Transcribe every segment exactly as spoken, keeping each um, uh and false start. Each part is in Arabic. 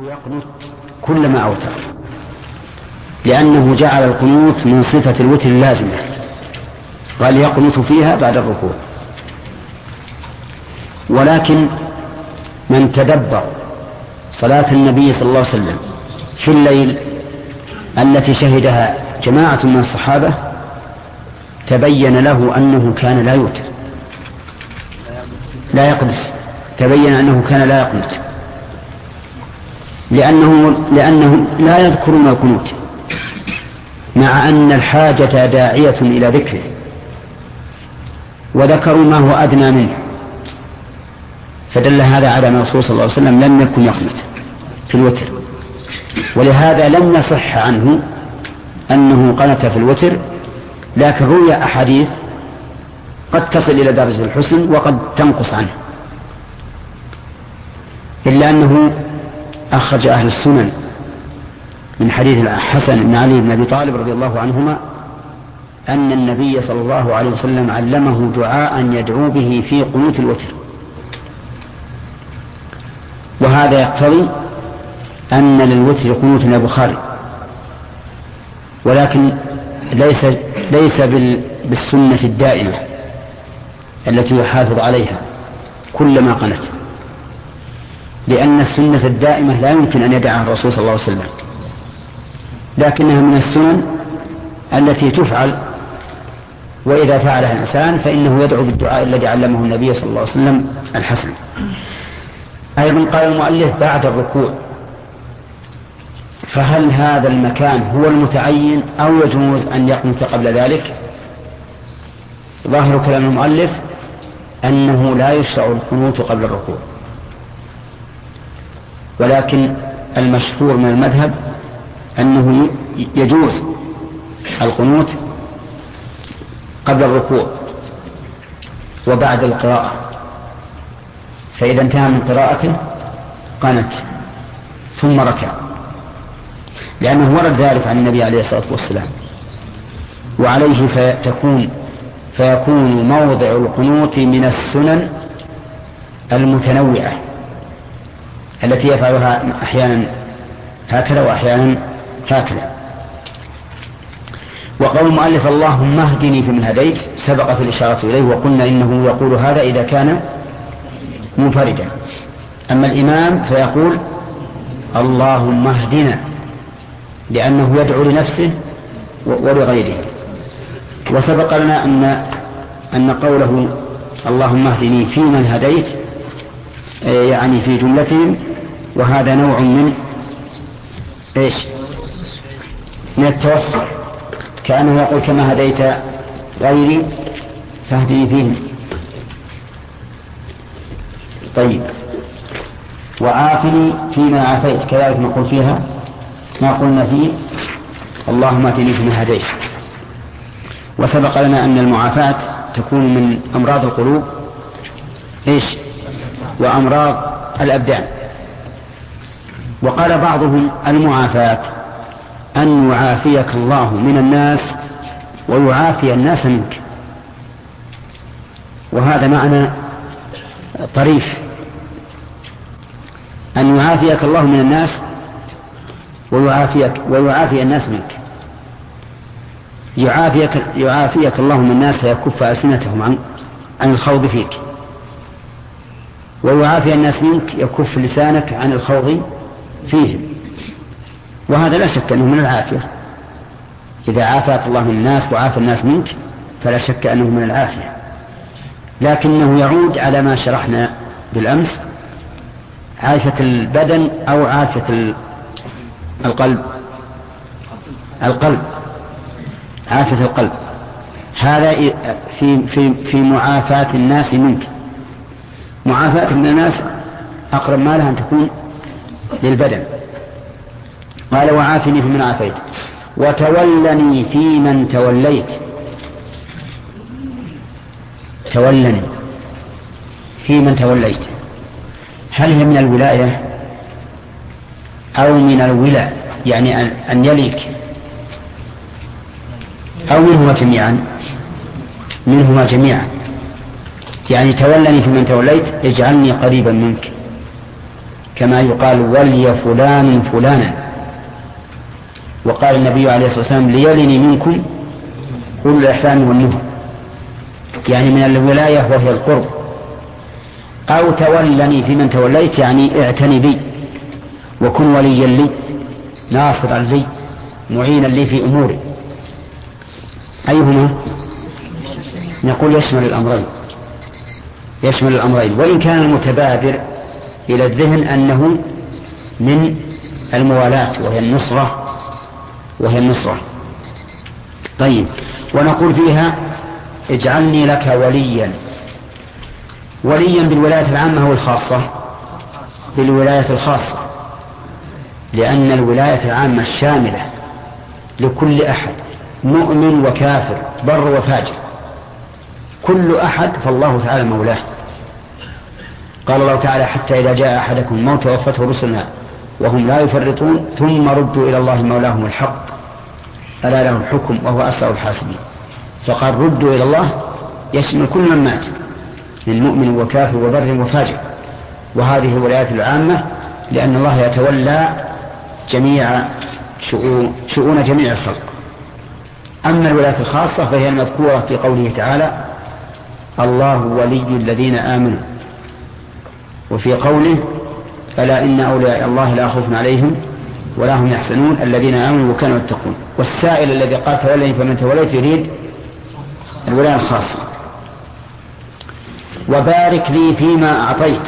يقنت كلما أوتر، لأنه جعل القنوت من صفة الوتر اللازمة، قال يقنت فيها بعد الركوع. ولكن من تدبر صلاة النبي صلى الله عليه وسلم في الليل التي شهدها جماعة من الصحابة تبين له أنه كان لا يوتر لا يقنت تبين أنه كان لا يقنت لأنه لأنهم لا يذكرون القنوت، مع أن الحاجة داعية إلى ذكره، وذكروا ما هو أدنى منه، فدل هذا على أن الرسول صلى الله عليه وسلم لم يكن يقنت في الوتر. ولهذا لم يصح عنه أنه قنت في الوتر، لكن روي أحاديث قد تصل إلى درجة الحسن وقد تنقص عنه، إلا أنه أخرج أهل السنن من حديث الحسن بن علي بن أبي طالب رضي الله عنهما أن النبي صلى الله عليه وسلم علمه دعاء يدعو به في قنوت الوتر، وهذا يقتضي أن للوتر قنوت يا بخاري، ولكن ليس ليس بالسنة الدائمة التي يحافظ عليها كلما قنت، لأن السنة الدائمة لا يمكن أن يدعها الرسول صلى الله عليه وسلم، لكنها من السنن التي تفعل، وإذا فعلها الإنسان فإنه يدعو بالدعاء الذي علمه النبي صلى الله عليه وسلم الحسن. أيضا قال المؤلف بعد الركوع، فهل هذا المكان هو المتعين أو يجوز أن يقنت قبل ذلك؟ ظاهر كلام المؤلف أنه لا يشرع القنوت قبل الركوع، ولكن المشهور من المذهب أنه يجوز القنوت قبل الركوع وبعد القراءة، فإذا انتهى من قراءته قنت ثم ركع، لأنه ورد ذلك عن النبي عليه الصلاة والسلام، وعليه فتكون فيكون موضع القنوت من السنن المتنوعة التي يفعلها أحيانا هكذا وأحيانا هكذا. وقول المؤلف اللهم اهدني فيمن هديت سبقت الإشارة إليه، وقلنا إنه يقول هذا إذا كان منفردا، أما الإمام فيقول اللهم اهدنا، لأنه يدعو لنفسه ولغيره. وسبق لنا أن أن قوله اللهم اهدني فيمن هديت يعني في جملتهم، وهذا نوع من إيش؟ من التوسط، كأنه يقول كما هديت غيري فاهدني فيهم. طيب، وعافني فيما عافيت، كذلك نقول فيها ما قلنا فيه اللهم اهدني فيما هديت. وسبق لنا أن المعافاة تكون من أمراض القلوب إيش؟ وأمراض الأبدان. وقال بعضهم المعافاة أن يعافيك الله من الناس ويعافي الناس منك، وهذا معنى طريف، أن يعافيك الله من الناس ويعافيك ويعافي الناس منك. يعافيك, يعافيك الله من الناس فيكف ألسنتهم عن, عن الخوض فيك، ويعافي الناس منك يكف لسانك عن الخوض فيهم، وهذا لا شك أنه من العافية. إذا عافاك الله من الناس وعافى الناس منك فلا شك أنه من العافية، لكنه يعود على ما شرحنا بالأمس، عافية البدن أو عافية القلب القلب عافية القلب. هذا في في في معافاة الناس منك. معافاة الناس أقرب ما لها أن تكون للبدن. قال وعافني فيمن عافيت وتولني فيمن توليت. تولني فيمن توليت، هل هي من الولاية أو من الولاء، يعني أن يليك، أو منهما جميعا؟ منهما جميعا، يعني تولني فيمن توليت اجعلني قريبا منك، كما يقال ولي فلان فلانا. وقال النبي عليه الصلاة والسلام ليلني منكم أولو الإحسان والنهى، يعني من الولاية وهي القرب. أو تولني في من توليت، يعني اعتني بي وكن وليا لي ناصرا لي معينا لي في أموري. أيهما؟ نقول يشمل الأمرين، يشمل الأمرين، وإن كان المتبادر إلى الذهن أنه من الموالاة وهي النصرة وهي النصرة. طيب، ونقول فيها اجعلني لك وليا. وليا بالولاية العامة أو الخاصة؟ بالولاية الخاصة، لأن الولاية العامة الشاملة لكل أحد مؤمن وكافر بر وفاجر، كل أحد فالله تعالى مولاه. قال الله تعالى حتى إذا جاء أحدكم الموت توفته رسلنا وهم لا يفرطون ثم ردوا إلى الله مولاهم الحق ألا له الحكم وهو أسرع الحاسبين. فقال ردوا إلى الله يشمل كل من مات من مؤمن وكافر وبر وفاجر، وهذه الولايات العامة لأن الله يتولى جميع شؤون, شؤون جميع الخلق. أما الولايات الخاصة فهي المذكورة في قوله تعالى الله ولي الذين آمنوا، وفي قوله ألا إن أولياء الله لا خوف عليهم ولا هم يحزنون الذين آمنوا وكانوا يتقون. والسائل الذي قال تولني فمن توليت يريد الولاية الخاصة. وبارك لي فيما أعطيت،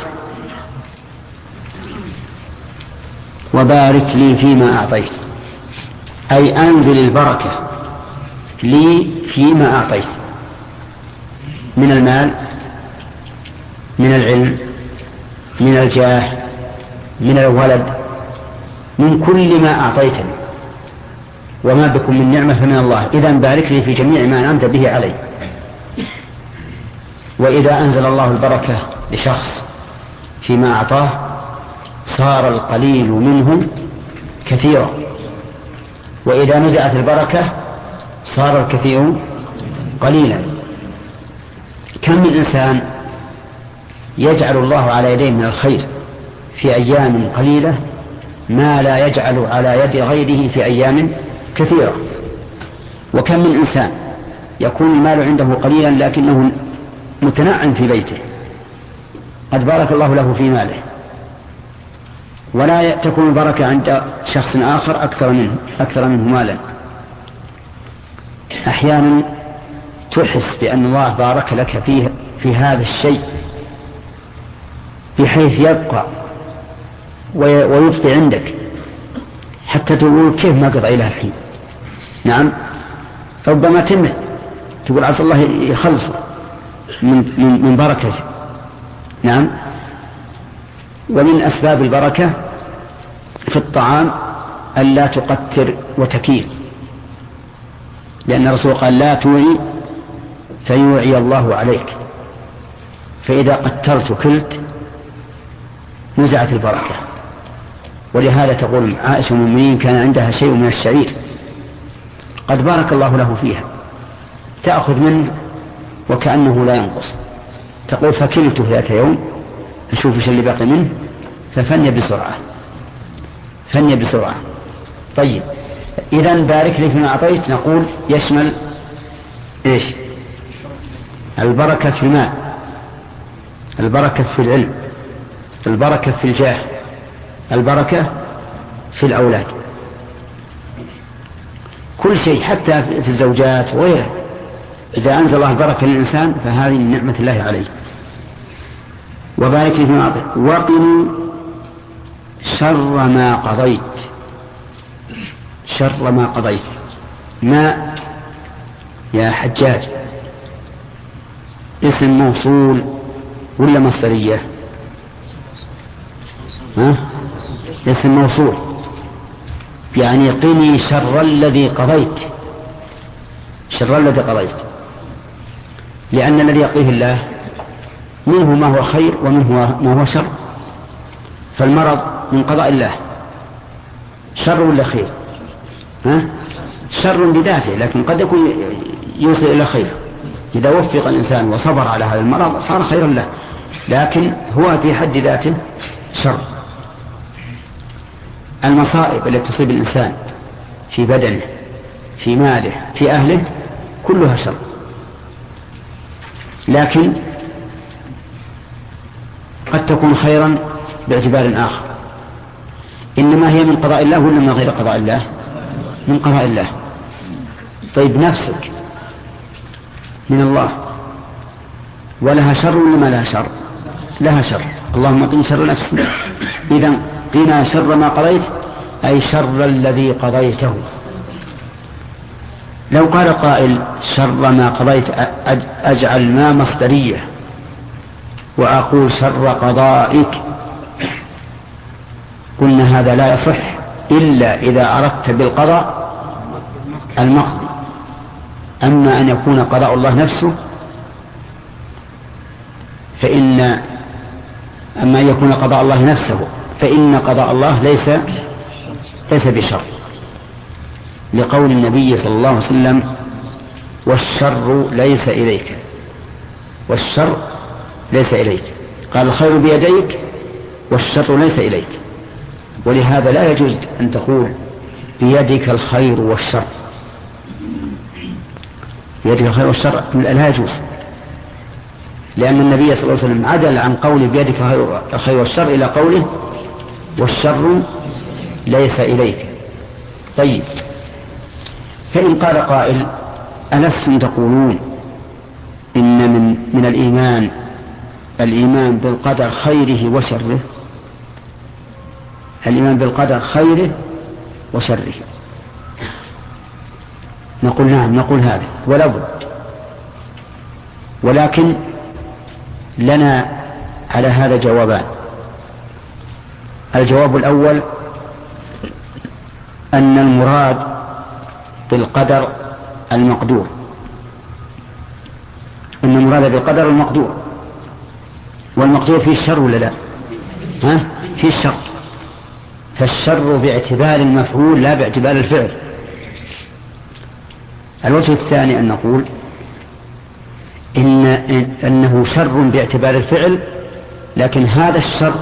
وبارك لي فيما أعطيت أي أنزل البركة لي فيما أعطيت من المال، من العلم، من الجاه، من الولد، من كل ما أعطيتني، وما بكم من نعمة فمن الله. إذن بارك لي في جميع ما أنعمت به علي. وإذا أنزل الله البركة لشخص فيما أعطاه صار القليل منه كثيرا، وإذا نزعت البركة صار الكثير قليلا. كم من إنسان يجعل الله على يديه من الخير في أيام قليلة ما لا يجعل على يد غيره في أيام كثيرة. وكم من إنسان يكون المال عنده قليلا لكنه متنعم في بيته قد بارك الله له في ماله، ولا تكون البركة عند شخص آخر أكثر منه أكثر منه مالا. أحيانا تحس بأن الله بارك لك فيه في هذا الشيء بحيث يبقى ويبقي عندك حتى تقول كيف ما قضى إلى الحين. نعم، ربما تمت تقول عسى الله يخلص من, من, من بركته. نعم. ومن أسباب البركة في الطعام ألا تقتر وتكيل، لأن الرسول قال لا توعي فيوعي الله عليك، فإذا قترت وكلت نزعت البركة. ولهذا تقول عائشة المؤمنين كان عندها شيء من الشعير قد بارك الله له فيها تأخذ منه وكأنه لا ينقص، تقول فكلته ذات يوم أشوف ايش اللي باقي منه ففني بسرعة فني بسرعة. طيب، إذن بارك لي فيما أعطيت نقول يشمل إيش؟ البركة في المال، البركة في العلم، البركة في الجاه، البركة في الأولاد، كل شيء حتى في الزوجات وغيره. إذا أنزل الله البركة للإنسان فهذه من نعمة الله عليه. وبارك لي فيما أعطيت وقني شر ما قضيت. شر ما قضيت ما يا حجاج اسم موصول ولا مصدرية؟ ها؟ اسم موصول، يعني قني شر الذي قضيت، شر الذي قضيت، لأن الذي يقضيه الله منه ما هو خير ومنه ما هو شر. فالمرض من قضاء الله شر ولا خير؟ ها؟ شر بذاته، لكن قد يكون يوصل إلى خير. إذا وفق الإنسان وصبر على هذا المرض صار خيرا له، لكن هو في حد ذاته شر. المصائب التي تصيب الإنسان في بدنه في ماله في أهله كلها شر، لكن قد تكون خيرا باعتبار آخر. إنما هي من قضاء الله ولا من غير قضاء الله؟ من قضاء الله. طيب نفسك من الله ولها شر ولا ما لها شر؟ لها شر. اللهم قنا شر نفسي. إذا قنا شر ما قضيت أي شر الذي قضيته. لو قال قائل شر ما قضيت أجعل ما مصدرية وأقول شر قضائك، قلنا هذا لا يصح إلا إذا أردت بالقضاء المقضي. أما أن يكون قضاء الله نفسه فإن أما أن يكون قضاء الله نفسه فإن قضاء الله ليس ليس بشر، لقول النبي صلى الله عليه وسلم والشر ليس إليك، والشر ليس إليك. قال الخير بيديك والشر ليس إليك. ولهذا لا يجوز أن تقول بيدك الخير والشر، بيدك الخير والشر لا يجوز، لأن النبي صلى الله عليه وسلم عدل عن قول بيدك الخير والشر إلى قوله والشر ليس إليك. طيب، فإن قال قائل ألستم تقولون إن من, من الإيمان الإيمان بالقدر خيره وشره؟ الإيمان بالقدر خيره وشره. نقول نعم، نقول هذا ولا بد، ولكن لنا على هذا جوابان. الجواب الأول أن المراد بالقدر المقدور، أن المراد بالقدر المقدور، والمقدور فيه الشر ولا لا؟ ها؟ فيه الشر، فالشر باعتبار المفعول لا باعتبار الفعل. الوجه الثاني أن نقول إن أنه شر باعتبار الفعل، لكن هذا الشر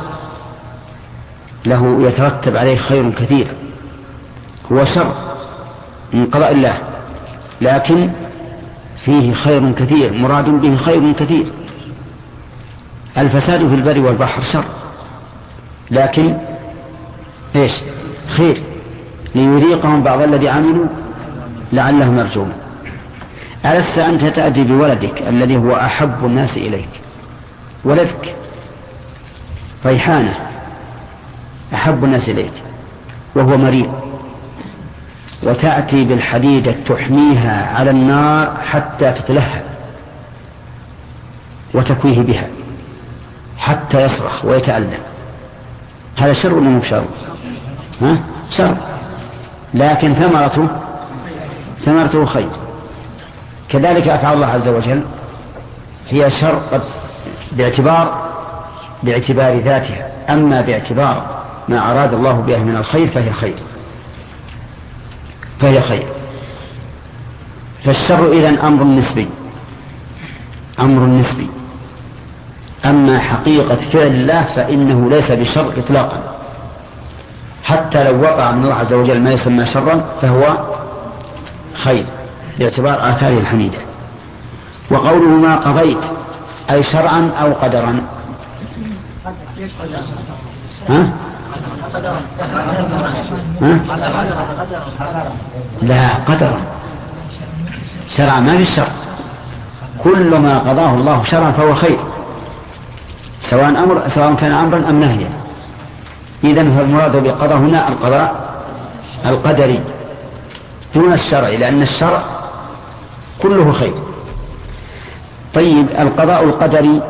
له يترتب عليه خير كثير، هو شر من قضاء الله لكن فيه خير كثير، مراد به خير كثير. الفساد في البر والبحر شر، لكن ايش؟ خير، ليذيقهم بعض الذي عملوا لعلهم يرجعون. ألست أنت تأتي بولدك الذي هو أحب الناس إليك، ولدك ريحانة أحب الناس إليك وهو مريض، وتأتي بالحديدة تحميها على النار حتى تتلهب وتكويه بها حتى يصرخ ويتألم، هذا شر ولا مو شر؟ ها؟ شر، لكن ثمرته ثمرته خير. كذلك أفعال الله عز وجل هي شر باعتبار باعتبار ذاتها، أما باعتبار ما أراد الله بها من الخير فهي خير فهي خير. فالشر إذن أمر نسبي، أمر نسبي. أما حقيقة فعل الله فإنه ليس بشر إطلاقا، حتى لو وقع من الله عز وجل ما يسمى شرا فهو خير باعتبار آثاره الحميدة. وقوله ما قضيت أي شرعا أو قدرا؟ ها؟ ها؟ لا، قدرا. شرعا ما في الشر، كل ما قضاه الله شرعا فهو خير، سواء أمر سواء كان أمرا أم نهيا. إذن فالمراد بالقضاء هنا القضاء القدري دون الشرع، لأن الشرع كله خير. طيب، القضاء القدري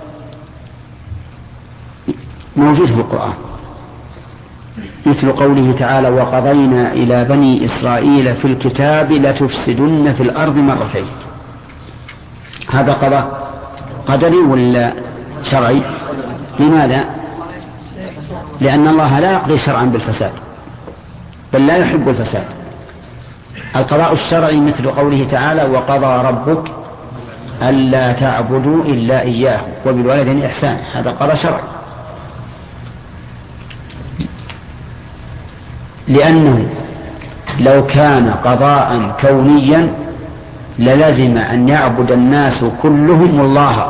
موجود في القرآن، مثل قوله تعالى وقضينا إلى بني إسرائيل في الكتاب لتفسدن في الأرض مرتين. هذا قضاء قدري ولا شرعي؟ لماذا؟ لأن الله لا يقضي شرعا بالفساد، بل لا يحب الفساد. القضاء الشرعي مثل قوله تعالى وقضى ربك ألا تعبدوا إلا إياه وبالوالدين إحسان، هذا قضاء شرعي. لأنه لو كان قضاء كونيا للزم أن يعبد الناس كلهم الله،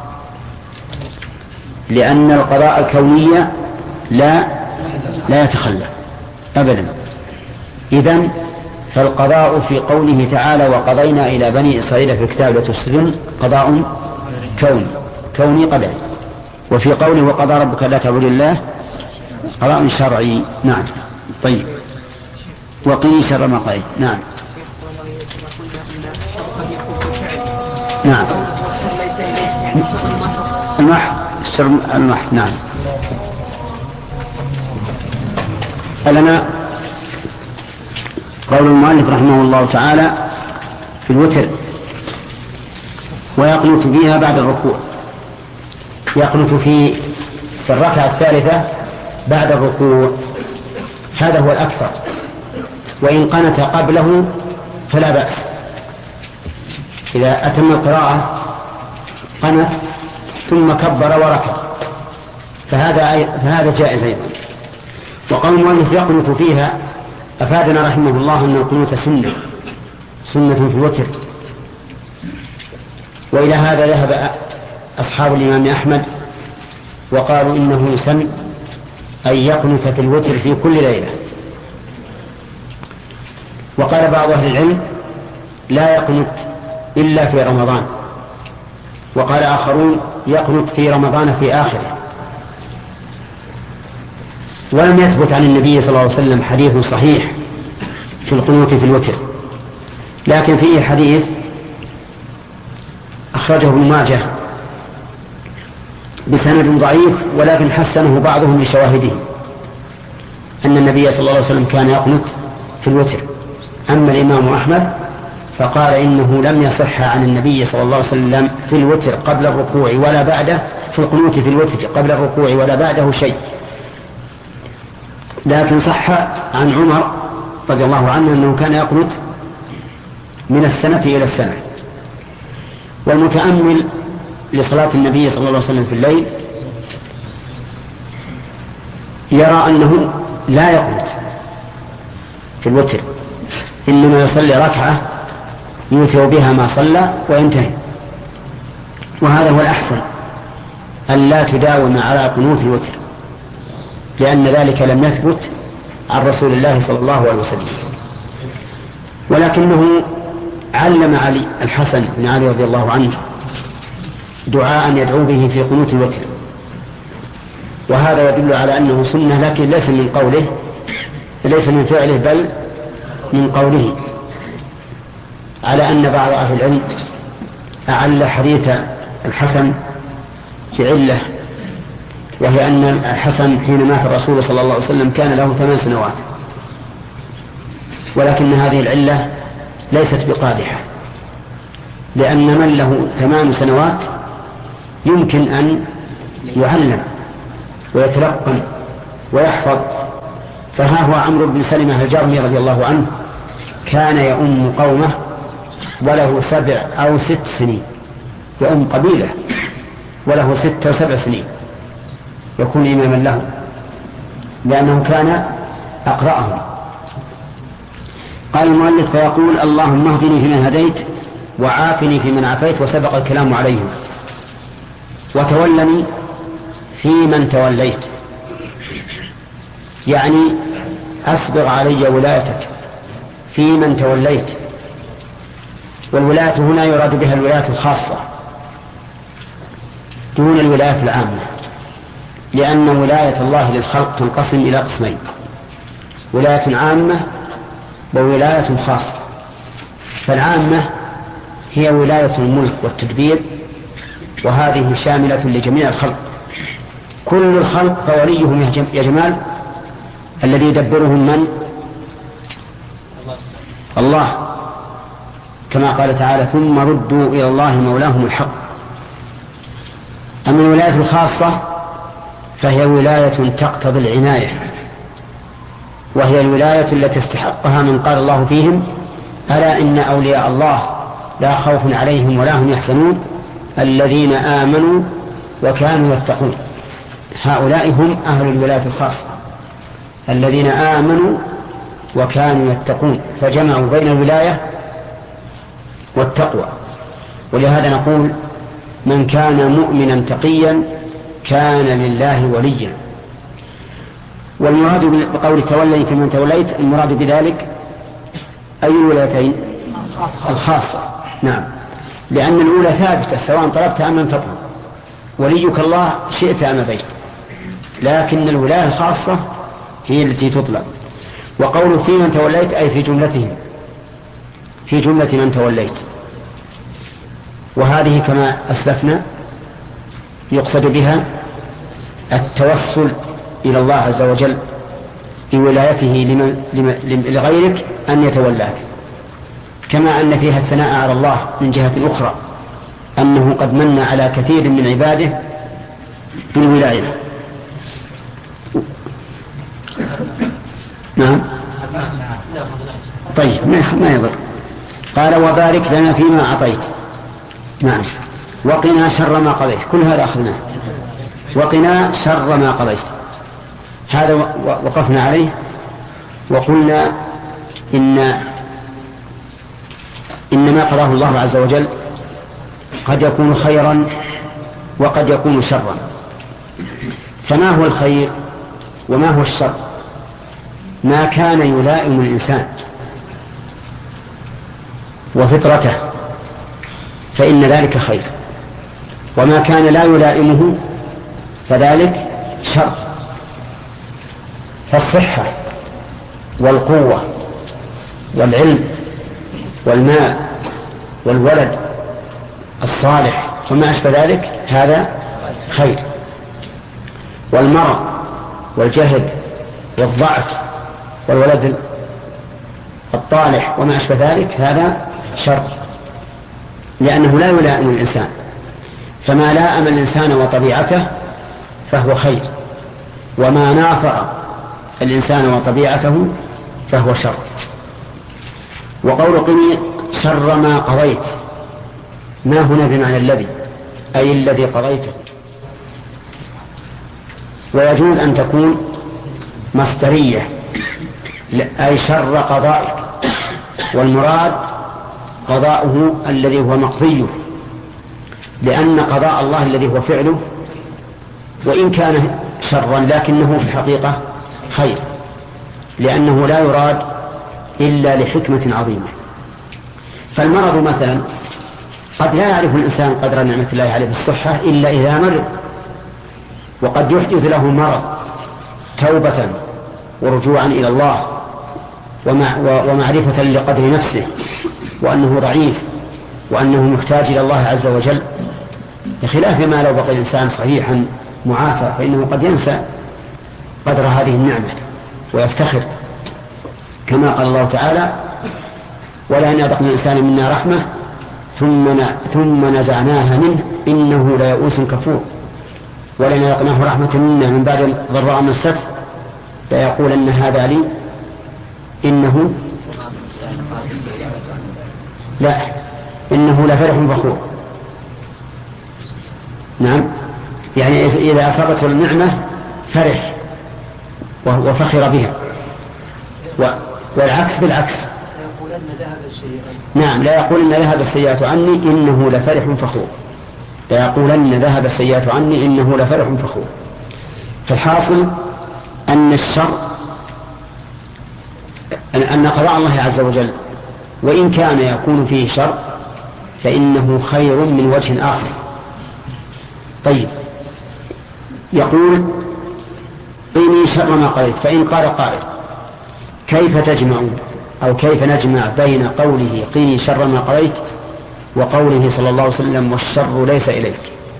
لأن القضاء الكوني لا لا يتخلى أبدا. إذن فالقضاء في قوله تعالى وقضينا إلى بني إسرائيل في الكتاب لتفسدن قضاء كوني كوني قدري، وفي قوله وقضى ربك لا تعبدوا الله قضاء شرعي. نعم. طيب وقيل شر ما قضيت. نعم نعم المح شر المح. نعم. لنا قول المؤلف رحمه الله تعالى في الوتر ويقنت فيها بعد الركوع، يقنت في في الركعة الثالثة بعد الركوع، هذا هو الأكثر، وإن قنت قبله فلا بأس، إذا أتم القراءة قنت ثم كبر وركع فهذا فهذا جائز أيضا. وقول المؤلف يقنت فيها أفادنا رحمه الله أن القنوت سنة سنة في الوتر، وإلى هذا ذهب أصحاب الإمام أحمد وقالوا إنه يسن أن يقنت في الوتر في كل ليلة. وقال بعض أهل العلم لا يقنت إلا في رمضان، وقال آخرون يقنت في رمضان في آخره. ولم يثبت عن النبي صلى الله عليه وسلم حديث صحيح في القنوت في الوتر، لكن فيه حديث أخرجه ابن ماجه بسند ضعيف ولكن حسنه بعضهم لشواهده أن النبي صلى الله عليه وسلم كان يقنت في الوتر. أما الإمام أحمد فقال إنه لم يصح عن النبي صلى الله عليه وسلم في الوتر قبل الركوع ولا بعده، في القنوت في الوتر قبل الركوع ولا بعده شيء، لكن صح عن عمر رضي الله عنه أنه كان يقنت من السنة إلى السنة. والمتأمل لصلاة النبي صلى الله عليه وسلم في الليل يرى أنه لا يقنت في الوتر، إنما يصلي ركعة يوتر بها ما صلى وينتهي. وهذا هو الأحسن أن لا تداوم على قنوت الوتر، لأن ذلك لم يثبت عن رسول الله صلى الله عليه وسلم. ولكنه علم علي الحسن بن علي رضي الله عنه دعاء يدعو به في قنوت الوتر، وهذا يدل على أنه سنة، لكن ليس من قوله ليس من فعله بل من قوله، على أن بعض أهل العلم أعل حديث الحسن بعلة، وهي أن الحسن حين مات الرسول صلى الله عليه وسلم كان له ثمان سنوات، ولكن هذه العلة ليست بقادحة، لأن من له ثمان سنوات يمكن أن يعلم ويتلقن ويحفظ. فها هو عمرو بن سلمة الجرمي رضي الله عنه كان يؤم قومه وله سبع أو ست سنين، يؤم قبيلة وله ست أو سبع سنين يكون إماما له، لأنه كان أقرأهم. قال المؤلف فيقول اللهم اهدني فيمن هديت وعافني فيمن عافيت، وسبق الكلام عليهم، وتولني فيمن توليت، يعني أسبغ علي ولايتك فيمن توليت. والولاية هنا يراد بها الولاية الخاصة دون الولاية العامة، لأن ولاية الله للخلق تنقسم إلى قسمين: ولاية عامة وولاية خاصة. فالعامة هي ولاية الملك والتدبير، وهذه شاملة لجميع الخلق، كل الخلق فوليهم يا جمال الذي يدبرهم من؟ الله، كما قال تعالى ثم ردوا إلى الله مولاهم الحق. أما الولاية الخاصة فهي ولاية تقتضي العناية، وهي الولاية التي استحقها من قال الله فيهم ألا إن أولياء الله لا خوف عليهم ولا هم يحزنون الذين آمنوا وكانوا يتقون. هؤلاء هم أهل الولاية الخاصة الذين آمنوا وكانوا يتقون، فجمعوا بين الولاية والتقوى. ولهذا نقول من كان مؤمنا تقيا كان لله وليا. والمراد بقول تولي فيمن توليت، المراد بذلك أي الولايتين؟ الخاصة. نعم، لأن الأولى ثابتة سواء طلبت أم لم تطلب، وليك الله شئت أم أبيت، لكن الولاية الخاصة هي التي تطلب. وقول في من توليت أي في جملتهم، في جملة من توليت. وهذه كما أسلفنا يقصد بها التوسل إلى الله عز وجل بولايته لمن لمن لغيرك أن يتولاك، كما أن فيها الثناء على الله من جهة أخرى أنه قد من على كثير من عباده بالولاية. نعم. طيب ما يضر. قال وبارك لنا فيما أعطيت. نعم. وقنا شر ما قضيت، كل هذا أخذناه. وقنا شر ما قضيت، هذا وقفنا عليه وقلنا إن إن ما قضاه الله عز وجل قد يكون خيرا وقد يكون شرا. فما هو الخير وما هو الشر؟ ما كان يلائم الإنسان وفطرته فإن ذلك خير، وما كان لا يلائمه فذلك شر. فالصحة والقوة والعلم والمال والولد الصالح وما أشبه ذلك هذا خير، والمرض والجهل والضعف والولد الطالح وما أشبه ذلك هذا شر، لأنه لا يلائم الإنسان. فما لائم الإنسان وطبيعته فهو خير، وما نافع الإنسان وطبيعته فهو شر. وقول قني شر ما قضيت، ما هنا بمعنى الذي، أي الذي قضيته. ويجوز أن تكون مصدرية أي شر قضائك، والمراد قضاؤه الذي هو مقضيه، لأن قضاء الله الذي هو فعله وإن كان شرا لكنه في الحقيقة خير، لأنه لا يراد إلا لحكمة عظيمة. فالمرض مثلا قد لا يعرف الإنسان قدر نعمة الله عليه بالصحة إلا إذا مرض، وقد يحدث له مرض توبة ورجوعا إلى الله ومعرفة لقدر نفسه وأنه ضعيف وأنه محتاج إلى الله عز وجل، بخلاف ما لو بقي الإنسان صحيحا معافى فإنه قد ينسى قدر هذه النعمة ويفتخر، كما قال الله تعالى ولئن أذقنا الإنسان منا رحمة ثم ثم نزعناها منه إنه ليئوس كفور، ولئن أذقناه رحمة منا من بعد ضراء مسته ليقولن هذا لي إنه لا إنه لفرح فخور. نعم، يعني إذا أصابته النعمة فرح وفخر بها، والعكس بالعكس. نعم، لا يقولن ذهب السيئات عني إنه لفرح فخور، لا يقولن ذهب السيئات عني إنه لفرح فخور. فالحاصل أن الشر أن قضاء الله عز وجل وإن كان يكون فيه شر فإنه خير من وجه آخر. طيب، يقول قيني شر ما قضيت. فإن قال قائل كيف تجمع أو كيف نجمع بين قوله قيني شر ما قضيت وقوله صلى الله عليه وسلم والشر ليس إليك؟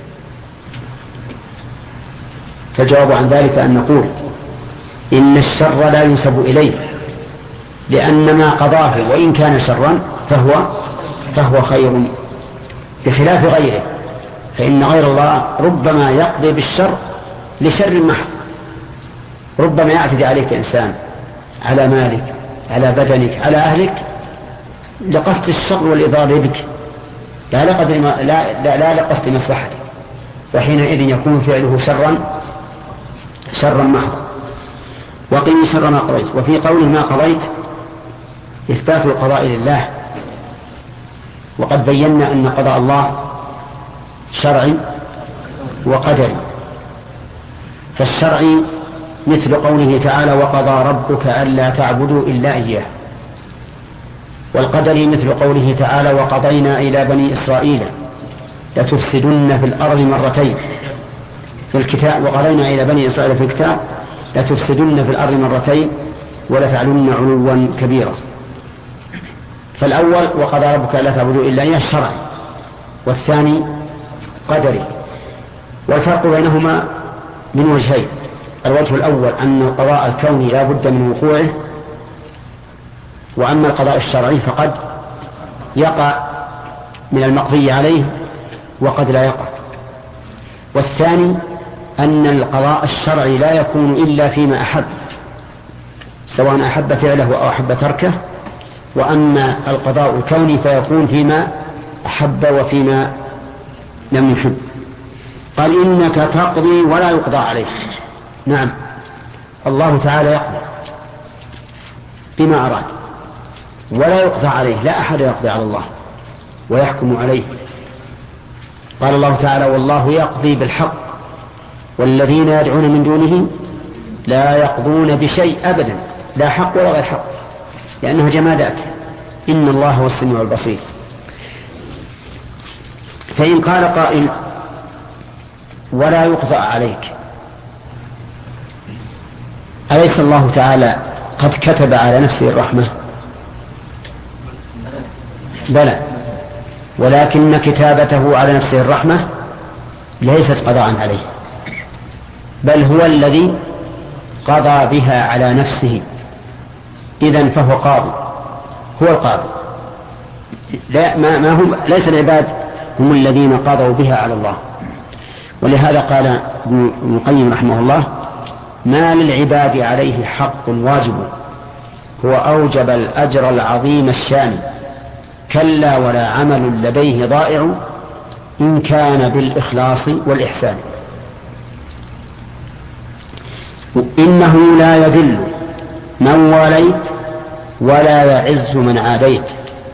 فجواب عن ذلك أن نقول إن الشر لا ينسب إليه، لأن ما قضاه وإن كان شرا فهو فهو خير، بخلاف غيره، فإن غير الله ربما يقضي بالشر لشر محض. ربما يعتدي عليك إنسان على مالك على بدنك على أهلك لقصد الشر والإضرار بك، لا لقصد لا, لا, لا لقصد مصلحتك، وحينئذ يكون فعله شرا شرا محض. وقيل شر ما قضيت. وفي قوله ما قضيت إثبات القضاء لله، وقد بينا أن قضاء الله شرعي وقدري. فالشرعي مثل قوله تعالى وقضى ربك ألا تعبدوا إلا إياه، والقدري مثل قوله تعالى وقضينا إلى بني إسرائيل لتفسدن في الأرض مرتين في الكتاب، وقضينا إلى بني إسرائيل في الكتاب لتفسدن في الأرض مرتين ولتعلن علوا كبيرا. فالأول وقضى ربك ألا تعبدوا إلا إياه شرعي، والثاني قدري. والفرق بينهما من وجهين: الوجه الأول أن القضاء الكوني لا بد من وقوعه، وأما القضاء الشرعي فقد يقع من المقضي عليه وقد لا يقع. والثاني أن القضاء الشرعي لا يكون إلا فيما أحب، سواء أحب فعله أو أحب تركه، وأما القضاء الكوني فيكون فيما أحب وفيما لم يحب. قال إنك تقضي ولا يقضى عليك. نعم، الله تعالى يقضي بما أراد ولا يقضى عليه، لا أحد يقضي على الله ويحكم عليه. قال الله تعالى والله يقضي بالحق والذين يدعون من دونه لا يقضون بشيء أبدا، لا حق ولا غير حق، لأنها جمادات. إن الله هو السميع البصير. فإن قال قائل ولا يقضى عليك، أليس الله تعالى قد كتب على نفسه الرحمة؟ بلى، ولكن كتابته على نفسه الرحمة ليست قضاء عليه، بل هو الذي قضى بها على نفسه. إذن فهو قاضي، هو القاضي، لا ما, ما هم ليس العباد هم الذين قضوا بها على الله. ولهذا قال ابن القيم رحمه الله ما للعباد عليه حق واجب هو أوجب الأجر العظيم الشان، كلا ولا عمل لديه ضائع إن كان بالإخلاص والإحسان. إنه لا يذل من واليت ولا يعز من عاديت.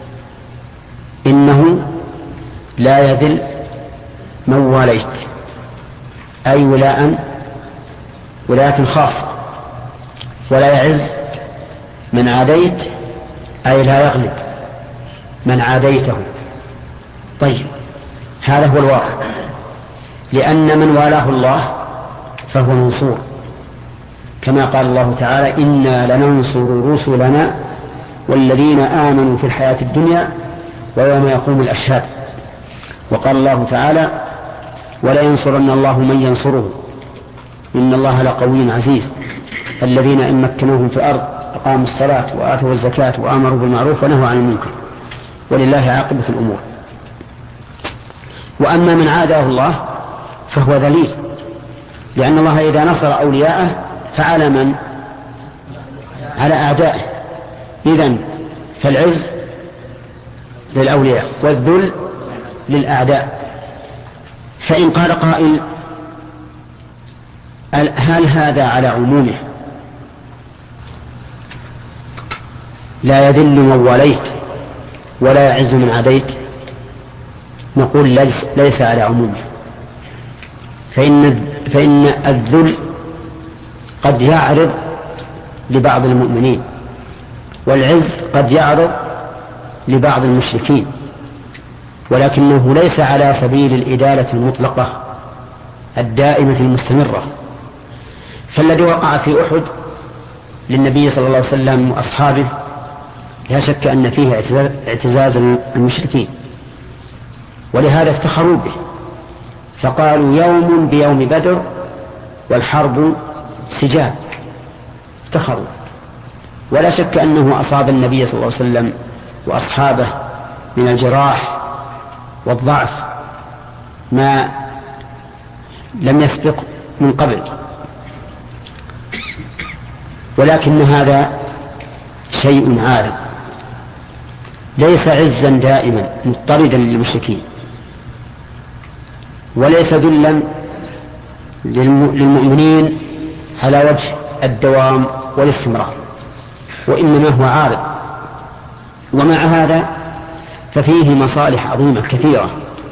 إنه لا يذل من واليت، أي ولاء ولاية خاصة، ولا يعز من عاديت، أي لا يغلب من عاديته. طيب، هذا هو الواقع، لأن من والاه الله فهو منصور، كما قال الله تعالى إنا لننصر رسلنا والذين آمنوا في الحياة الدنيا ويوم يقوم الأشهاد. وقال الله تعالى ولا ينصرن الله من ينصره إن الله لقوي عزيز الذين إن مكنوهم في الأرض أقاموا الصلاة وآتوا الزكاة وآمروا بالمعروف ونهوا عن المنكر ولله عاقبة الأمور. وأما من عاداه الله فهو ذليل، لأن الله إذا نصر أولياءه فعلى من؟ على أعدائه. إذن فالعز للأولياء والذل للأعداء. فإن قال قائل هل هذا على عمومه لا يذل من واليت ولا يعز من عاديت؟ نقول ليس, ليس على عمومه، فإن, فإن الذل قد يعرض لبعض المؤمنين، والعز قد يعرض لبعض المشركين، ولكنه ليس على سبيل الإدالة المطلقة الدائمة المستمرة. فالذي وقع في أحد للنبي صلى الله عليه وسلم وأصحابه لا شك أن فيه اعتزاز المشركين، ولهذا افتخروا به، فقالوا يوم بيوم بدر والحرب سجال، افتخروا. ولا شك أنه أصاب النبي صلى الله عليه وسلم وأصحابه من الجراح والضعف ما لم يسبق من قبل، ولكن هذا شيء عارض، ليس عزا دائما مضطردا للمشركين، وليس ذلا للمؤمنين على وجه الدوام والاستمرار، وإنما هو عارض ومع هذا ففيه مصالح عظيمة كثيرة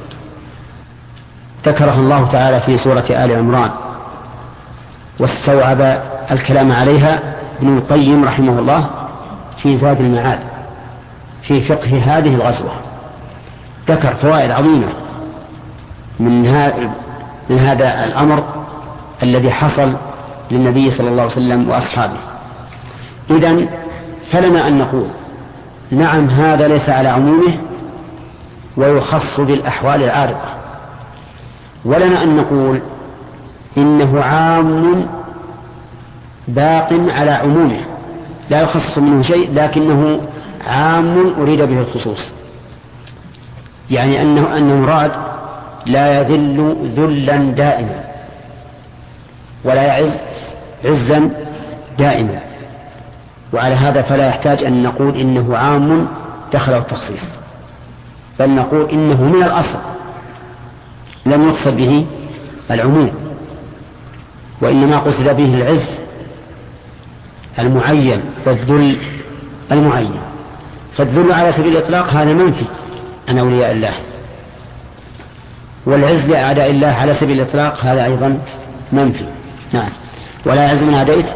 ذكرها الله تعالى في سورة آل عمران، واستوعب الكلام عليها ابن القيم رحمه الله في زاد المعاد في فقه هذه الغزوة. ذكر فوائد عظيمة من من هذا الأمر الذي حصل للنبي صلى الله عليه وسلم وأصحابه. إذن فلنا أن نقول نعم هذا ليس على عمومه ويخص بالأحوال العارضة، ولنا أن نقول إنه عام باق على عمومه لا يخصص منه شيء، لكنه عام أريد به الخصوص، يعني أنه أنه مراد لا يذل ذلا دائما ولا يعز عزا دائما. وعلى هذا فلا يحتاج أن نقول إنه عام دخله التخصيص، بل نقول إنه من الأصل لم يقصد به العموم، وإنما قصد به العز المعين والذل المعين. فالذل على سبيل الإطلاق هذا منفي عن أولياء الله، والعز لأعداء الله على سبيل الإطلاق هذا أيضا منفي. نعم. ولا يعز من عاديت.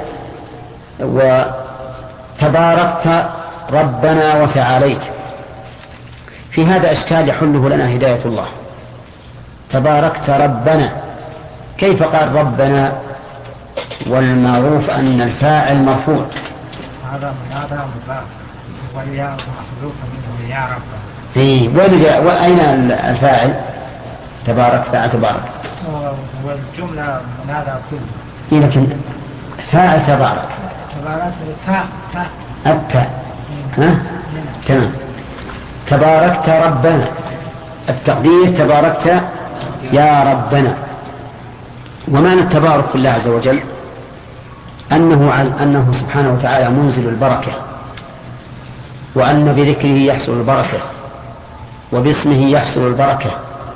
وتباركت ربنا وتعاليت، في هذا أشكال يحله لنا هداية الله. تباركت ربنا، كيف قال ربنا والمعروف أن الفاعل مرفوع؟ هذا هذا مضاف والياء محذوفة منه يا رب. إيه وأين الفاعل؟ تبارك تبارك والجملة من هذا كله. إيه لكن فاعل تبارك تبارك تاء تاء التاء ها تمام. تباركت ربنا، التقدير تباركت يا ربنا. ومعنى التبارك في الله عز وجل أنه, أنه سبحانه وتعالى منزل البركة، وأن بذكره يحصل البركة وباسمه يحصل البركة.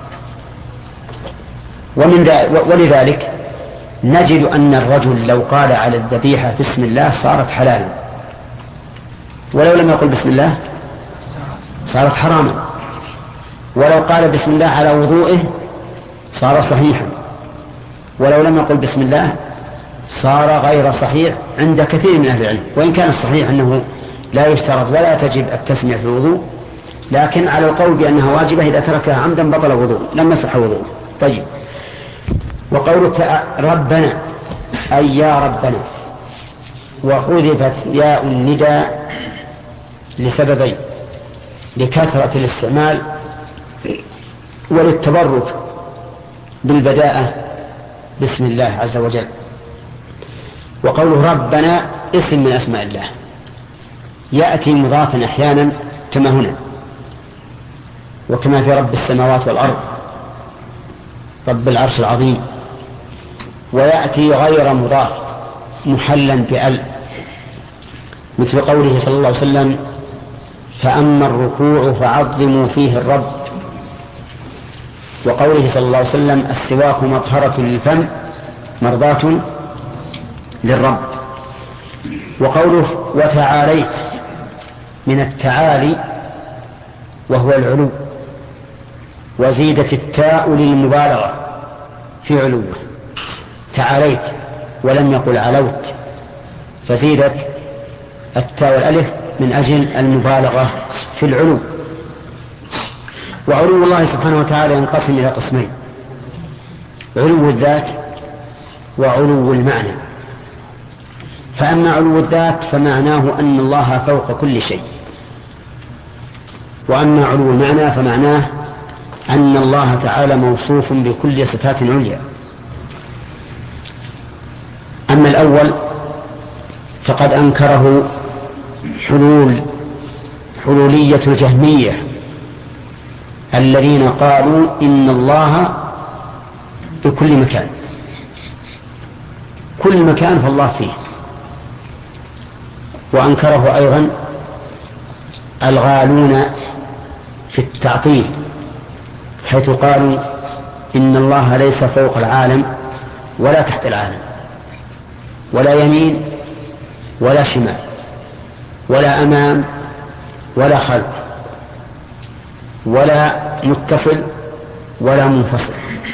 ومن ولذلك نجد أن الرجل لو قال على الذبيحة بسم الله صارت حلالا، ولو لم يقل بسم الله صارت حراما، ولو قال بسم الله على وضوئه صار صحيحا، ولو لم يقل بسم الله صار غير صحيح عند كثير من أهل العلم. وإن كان الصحيح أنه لا يشترط ولا تجب التسمية في الوضوء، لكن على القول بأنها واجبة إذا تركها عمدا بطل وضوء لم يصح وضوء. طيب. وقول ربنا أي يا ربنا، وحذفت ياء النداء لسببين: لكثرة الاستعمال وللتبرك بالبداءة بسم الله عز وجل. وقوله ربنا اسم من أسماء الله يأتي مضافا أحيانا كما هنا، وكما في رب السماوات والأرض رب العرش العظيم، ويأتي غير مضاف محلا بأل، مثل قوله صلى الله عليه وسلم فأما الركوع فعظموا فيه الرب، وقوله صلى الله عليه وسلم السواك مطهرة للفم مرضاة للرب. وقوله وتعاليت من التعالي وهو العلو، وزيدت التاء للمبالغة في علوه، تعاليت ولم يقل علوت، فزيدت التاء والألف من أجل المبالغة في العلو. وعلو الله سبحانه وتعالى ينقسم إلى قسمين: علو الذات وعلو المعنى. فأما علو الذات فمعناه أن الله فوق كل شيء، وأما علو المعنى فمعناه أن الله تعالى موصوف بكل صفات عليا. أما الأول فقد أنكره حلول حلولية الجهمية الذين قالوا إن الله بكل مكان، كل مكان فالله فيه. وأنكره أيضا الغالون في التعطيل، حيث قالوا إن الله ليس فوق العالم ولا تحت العالم، ولا يمين ولا شمال، ولا أمام ولا خلق ولا متصل ولا منفصل.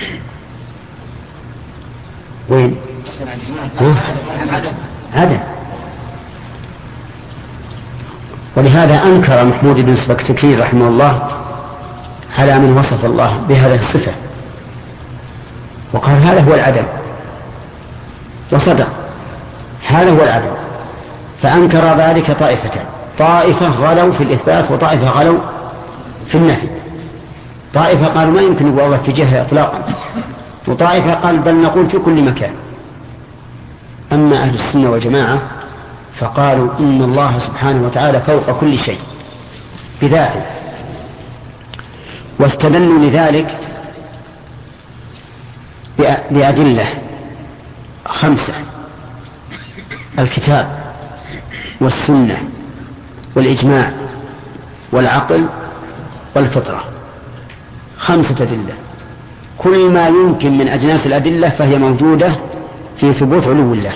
وين؟ عدم. ولهذا أنكر محمود بن سبكتكي رحمه الله على من وصف الله بهذه الصفة وقال هذا هو العدم، وصدق، هذا هو العدم. فأنكر ذلك طائفتان، طائفة غلوا في الإثبات وطائفة غلوا في النفي. طائفة قالوا ما يمكن يقول الله في جهة إطلاقا، وطائفة قال بل نقول في كل مكان. أما أهل السنة والجماعة فقالوا إن الله سبحانه وتعالى فوق كل شيء بذاته، واستدلوا لذلك بأدلة خمسة: الكتاب والسنة والإجماع والعقل والفطرة. خمسة أدلة، كل ما يمكن من أجناس الأدلة فهي موجودة في ثبوت علو الله.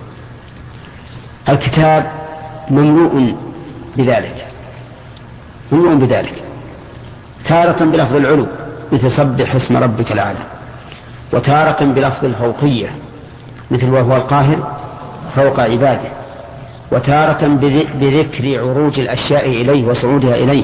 الكتاب مملوء بذلك، مملوء بذلك تارة بلفظ العلو مثل سبح اسم ربك الأعلى، وتارة بلفظ الفوقية مثل وهو القاهر فوق عباده، وتارة بذكر عروج الأشياء إليه وصعودها إليه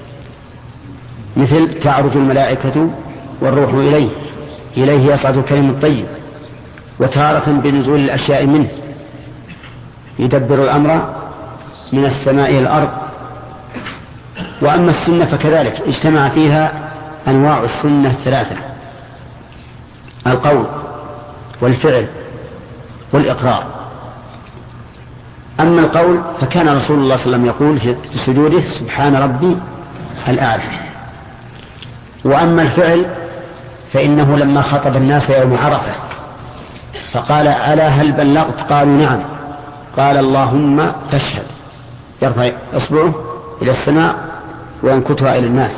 مثل تعرج الملائكة والروح إليه، إليه يصعد الكلم الطيب، وتارة بنزول الأشياء منه يدبر الأمر من السماء إلى الأرض. وأما السنة فكذلك اجتمع فيها أنواع السنة ثلاثة: القول والفعل والإقرار. أما القول فكان رسول الله صلى الله عليه وسلم يقول في سجوده سبحان ربي الأعلى. وأما الفعل فإنه لما خطب الناس يوم عرفة فقال ألا هل بلغت؟ قالوا نعم. قال اللهم فاشهد، يرفع إصبعه إلى السماء وينكتها إلى الناس.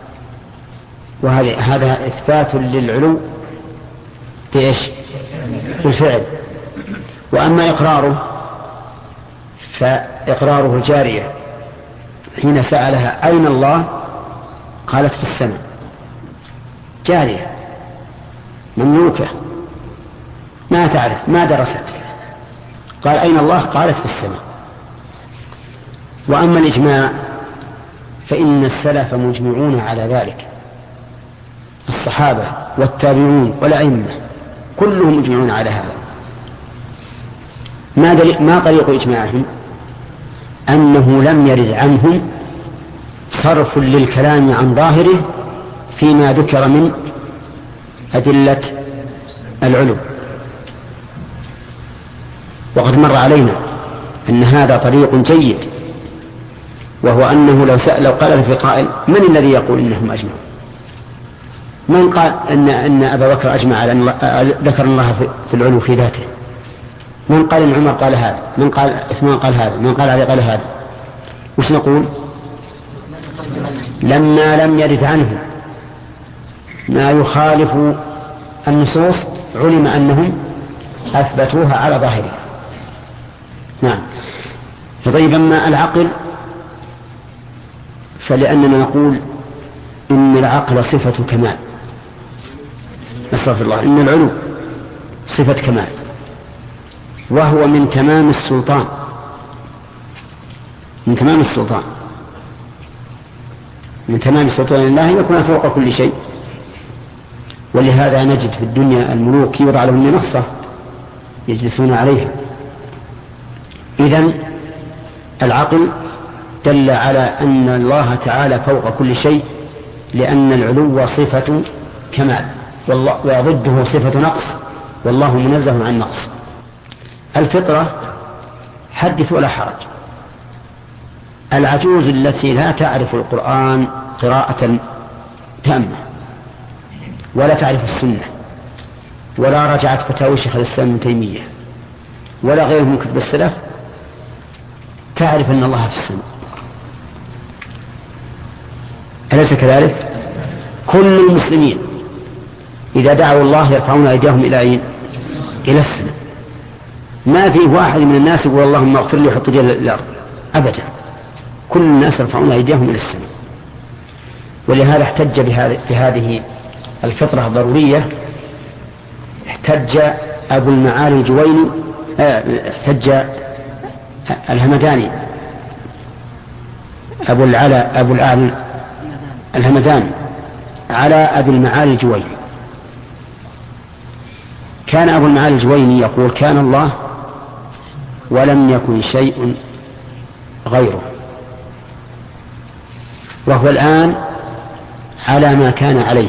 وهذا إثبات للعلو بإيش؟ بالفعل. وأما إقراره فإقراره الجارية حين سألها أين الله قالت في السماء، جارية مملوكة ما تعرف ما درست، قال أين الله قالت في السماء. وأما الإجماع فإن السلف مجمعون على ذلك، الصحابة والتابعون والأئمة كلهم مجمعون على هذا. ما, ما طريق إجماعهم؟ أنه لم يرد عنهم صرف للكلام عن ظاهره فيما ذكر من أدلة العلو. وقد مر علينا أن هذا طريق جيد، وهو أنه لو سأل لو قال في قائل من الذي يقول إنهم أجمعوا؟ من قال أن أن أبا بكر أجمع على أن ذكر الله في العلو في ذاته؟ من قال إن عمر قال هذا؟ من قال عثمان قال هذا؟ من قال علي قال هذا؟ وش نقول؟ لما لم يرد عنه ما يخالف النصوص علم أنهم أثبتوها على ظاهرها. نعم. طيب أما العقل فلأننا نقول إن العقل صفة كمال، أستغفر الله، إن العلو صفة كمال، وهو من تمام السلطان، من تمام السلطان من تمام السلطان لله يكون فوق كل شيء. ولهذا نجد في الدنيا الملوك يوضع لهم منصة يجلسون عليها. إذن العقل دل على أن الله تعالى فوق كل شيء، لأن العلو صفة كمال وضده صفة نقص، والله منزه عن نقص. الفطرة حدث ولا حرج. العجوز التي لا تعرف القرآن قراءة تامة ولا تعرف السنة ولا رجعت فتاوي شيخ الإسلام ابن تيمية ولا غيره من كتب السلف تعرف أن الله في السماء. أليس كذلك؟ كل المسلمين إذا دعوا الله يرفعون أيديهم إلى أين؟ إلى السماء. ما في واحد من الناس يقول اللهم اغفر لي وحط يدي الأرض أبدا. كل الناس يرفعون أيديهم إلى السماء. ولهذا احتج بهذه الفطرة الضرورية احتج أبو المعالي الجويني احتج الهمداني أبو العلا أبو الأعلى الهمداني على أبي المعالي الجويني. كان أبو المعالي الجويني يقول كان الله ولم يكن شيء غيره، وهو الآن على ما كان عليه.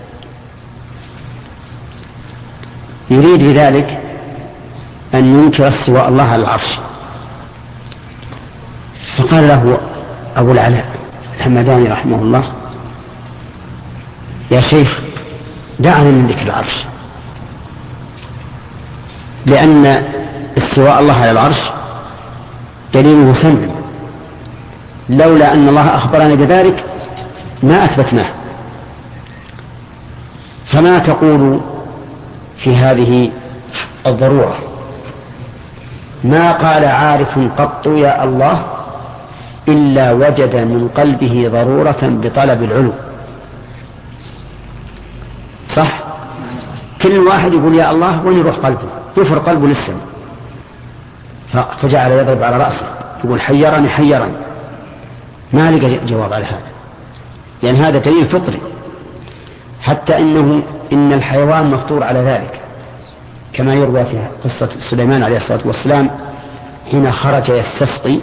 يريد بذلك أن ينكر استواء الله على العرش. فقال له أبو العلاء الحمداني رحمه الله: يا شيخ دعنا من ذكر العرش، لأن استواء الله على العرش دليله سمع، لولا أن الله أخبرنا بذلك ما أثبتناه. فما تقول في هذه الضرورة؟ ما قال عارف قط يا الله إلا وجد من قلبه ضرورة بطلب العلو. صح؟ كل واحد يقول يا الله وين يروح قلبه؟ يفر قلبه للسماء. فجعل يضرب على رأسه يقول حيرني حيرني، ما لقى جواب على هذا، لأن هذا دليل فطري، حتى إنه إن الحيوان مفطور على ذلك، كما يروى في قصة سليمان عليه الصلاة والسلام حين خرج يستسقي،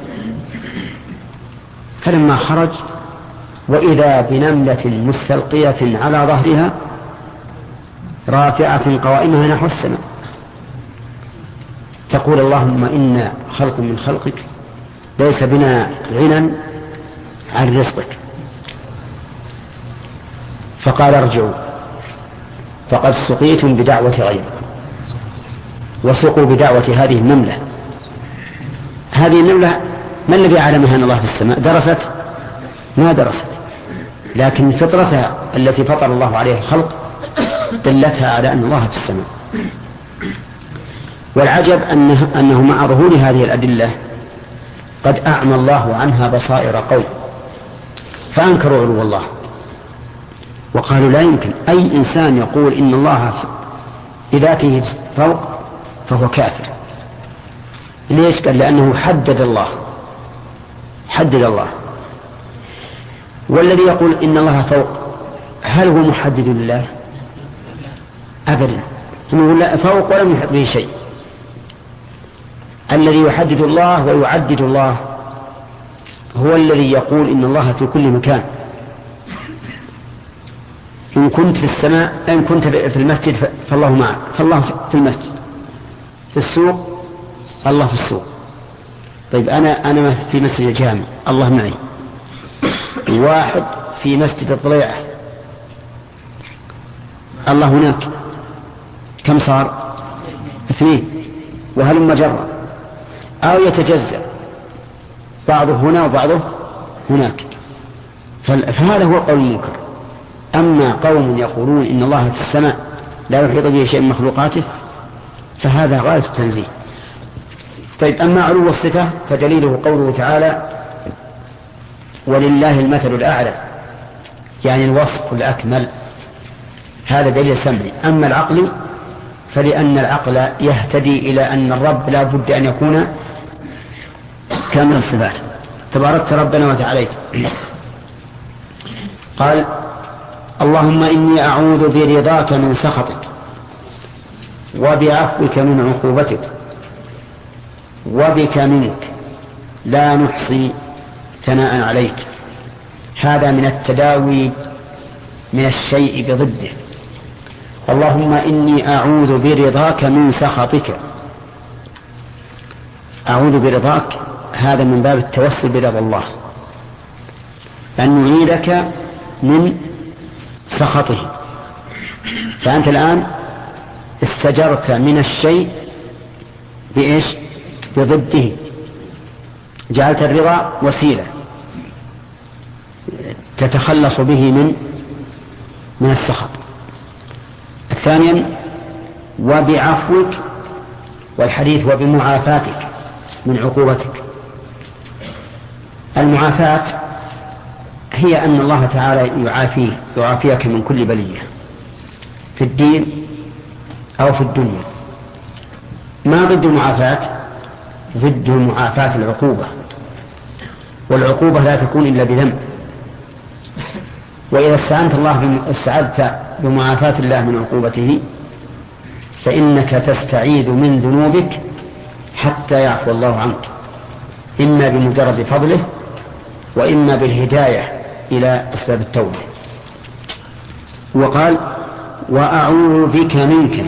فلما خرج وإذا بنملة مستلقية على ظهرها رافعة قوائمها نحو السماء تقول اللهم إنا خلق من خلقك ليس بنا غنى عن رزقك. فقال ارجعوا فقد سقيتم بدعوة غيركم، وسقوا بدعوة هذه النملة. هذه النملة ما الذي علمها أن الله في السماء؟ درست؟ ما درست، لكن فطرتها التي فطر الله عليها الخلق دلتها على أن الله في السماء. والعجب أنه, أنه مع ظهور هذه الأدلة قد أعمى الله عنها بصائر قوم فأنكروا علو الله، وقالوا لا يمكن أي إنسان يقول إن الله بذاته فوق فهو كافر. ليش؟ قال لأنه حدد الله حدد الله والذي يقول إن الله فوق هل هو محدد لله؟ أبدا، هو لا فوق ولم يحط به شيء. الذي يحدد الله ويعدد الله هو الذي يقول إن الله في كل مكان. إن كنت في السماء إن كنت في المسجد فالله معك، فالله في المسجد. في السوق الله في السوق. طيب أنا أنا في مسجد الجامع الله معي. واحد في مسجد الضليعة الله هناك. كم صار؟ اثنين. وهلم جرا، أو يتجزأ بعضه هنا وبعضه هناك. فهذا هو قول المنكر. أما قوم يقولون إن الله في السماء لا يحيط به شيء من مخلوقاته فهذا غاية التنزيه. طيب أما علو الصفة فدليله قوله تعالى ولله المثل الأعلى، يعني الوصف الأكمل، هذا دليل سمعي. أما العقل فلأن العقل يهتدي إلى أن الرب لا بد أن يكون كامل الصفات. تباركت ربنا وتعاليت. قال اللهم إني أعوذ برضاك من سخطك وبعفوك من عقوبتك وبك منك لا نحصي ثناء عليك. هذا من التداوي من الشيء بضده. اللهم إني أعوذ برضاك من سخطك. أعوذ برضاك هذا من باب التوسل برضا الله، أن نعيذك من سخطه. فأنت الآن استجرت من الشيء بإيش؟ بضده. جعلت الرضا وسيلة تتخلص به من من السخط. ثانيا وبعفوك، والحديث وبمعافاتك من عقوبتك. المعافاة هي أن الله تعالى يعافيه يعافيك من كل بلية في الدين أو في الدنيا. ما ضد المعافاة؟ ضد المعافاة العقوبة، والعقوبة لا تكون إلا بذنب. وإذا استعنت الله استعذت بمعافاة الله من عقوبته فإنك تستعيذ من ذنوبك حتى يعفو الله عنك، إما بمجرد فضله وإما بالهداية إلى أسباب التوبة. وقال وأعوذ بك منك.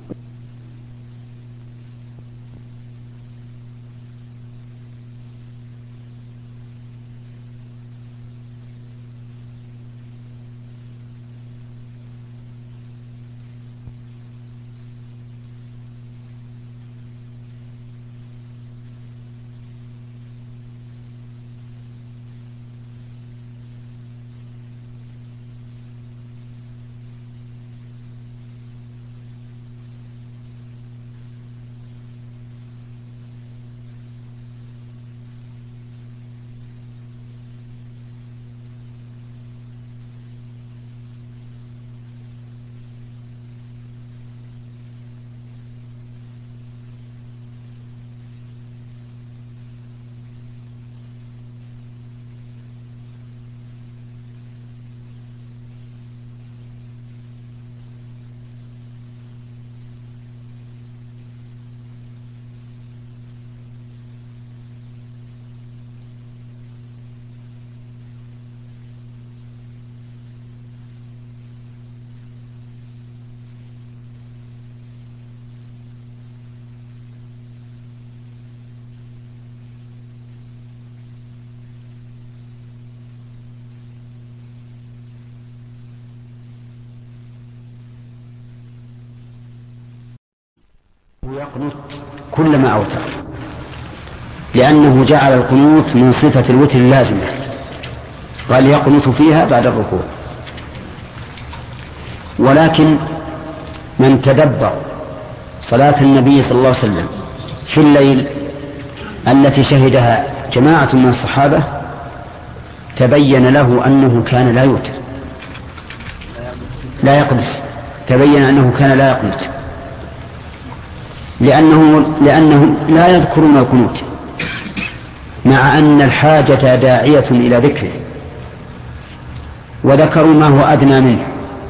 يقنط كلما أوتر، لأنه جعل القنوت من صفة الوتر اللازمة، قال يقنط فيها بعد الركوع. ولكن من تدبر صلاة النبي صلى الله عليه وسلم في الليل التي شهدها جماعة من الصحابة تبين له أنه كان لا يوتر لا يقنط تبين أنه كان لا يقنط لأنه, لأنه لا يذكرون القنوت، مع أن الحاجة داعية إلى ذكره، وذكروا ما هو أدنى منه،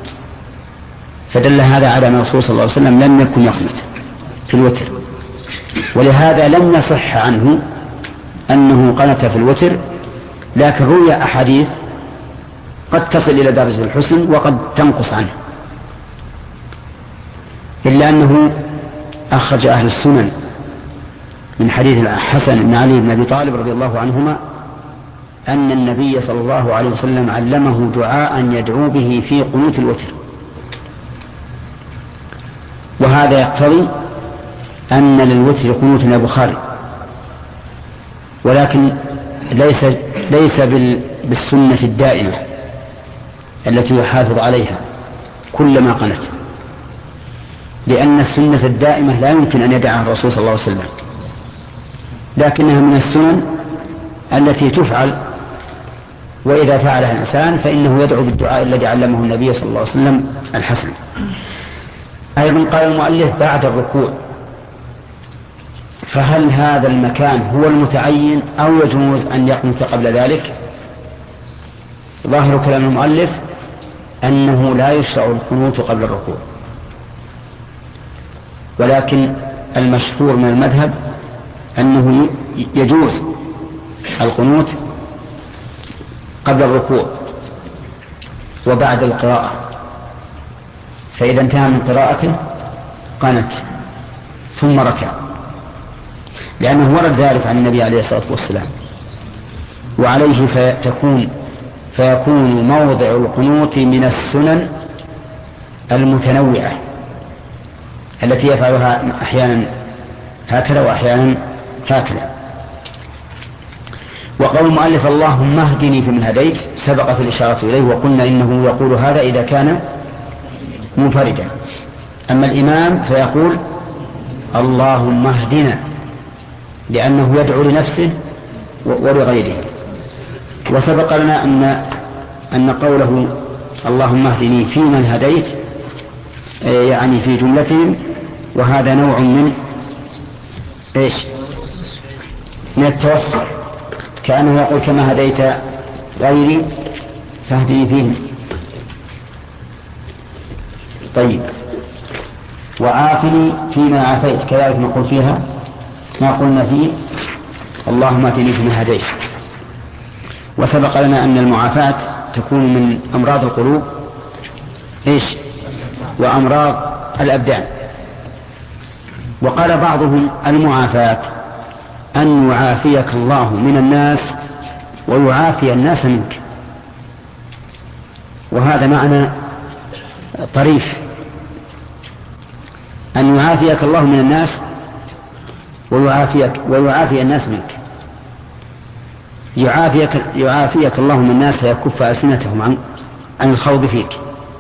فدل هذا على أن الرسول صلى الله عليه وسلم لم يكن يقنط في الوتر. ولهذا لم يصح عنه أنه قنت في الوتر، لكن روي أحاديث قد تصل إلى درجة الحسن وقد تنقص عنه، إلا أنه أخرج أهل السنن من حديث الحسن بن علي بن أبي طالب رضي الله عنهما أن النبي صلى الله عليه وسلم علمه دعاء يدعو به في قنوت الوتر، وهذا يقتضي أن للوتر قنوت يا بخاري، ولكن ليس ليس بالسنة الدائمة التي يحافظ عليها كلما قنت، لأن السنة الدائمة لا يمكن أن يدعها الرسول صلى الله عليه وسلم، لكنها من السنن التي تفعل، وإذا فعلها الإنسان فإنه يدعو بالدعاء الذي علمه النبي صلى الله عليه وسلم الحسن. أيضا قال المؤلف بعد الركوع، فهل هذا المكان هو المتعين أو يجوز أن يقنط قبل ذلك؟ ظاهر كلام المؤلف أنه لا يشرع القنوت قبل الركوع، ولكن المشهور من المذهب أنه يجوز القنوت قبل الركوع وبعد القراءة، فإذا انتهى من قراءته قنت ثم ركع، لأنه ورد ذلك عن النبي عليه الصلاة والسلام، وعليه فتكون فيكون موضع القنوت من السنن المتنوعة التي يفعلها أحيانا هكذا وأحيانا هكذا. وقول المؤلف اللهم اهدني فيمن هديت سبقت الإشارة إليه، وقلنا إنه يقول هذا إذا كان منفردا. أما الإمام فيقول اللهم اهدنا، لأنه يدعو لنفسه ولغيره. وسبق لنا أن أن قوله اللهم اهدني فيمن هديت يعني في جملتهم، وهذا نوع من إيش؟ من التوسط، كأنه يقول كما هديت غيري فاهدني فيهم. طيب، وعافني فيما عافيت، كذلك نقول فيها ما قلنا فيه اللهم اهدني فيما هديت. وسبق لنا أن المعافاة تكون من أمراض القلوب إيش؟ وأمراض الأبدان. وقال بعضهم المعافاة أن يعافيك الله من الناس ويعافي الناس منك، وهذا معنى طريف، أن يعافيك الله من الناس ويعافيك ويعافي الناس منك. يعافيك, يعافيك الله من الناس فيكف ألسنتهم عن, عن الخوض فيك،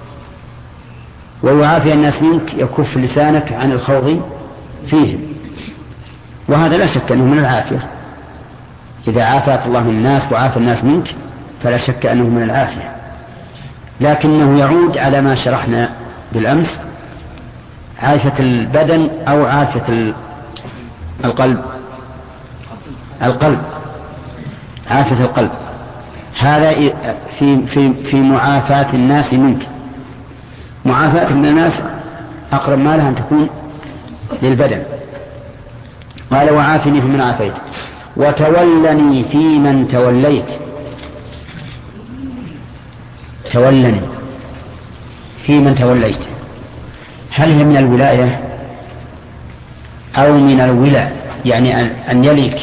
ويعافي الناس منك يكف لسانك عن الخوض فيهم، وهذا لا شك أنه من العافية. إذا عافاك الله من الناس وعافى الناس منك فلا شك أنه من العافية، لكنه يعود على ما شرحنا بالأمس، عافية البدن أو عافية القلب. القلب عافية القلب، هذا في في في معافاة الناس منك. معافاة الناس أقرب ما لها أن تكون للبدن. قال وعافني فيمن عافيت وتولني فيمن توليت. تولني فيمن توليت، هل هي من الولاية أو من الولاء، يعني أن يليك،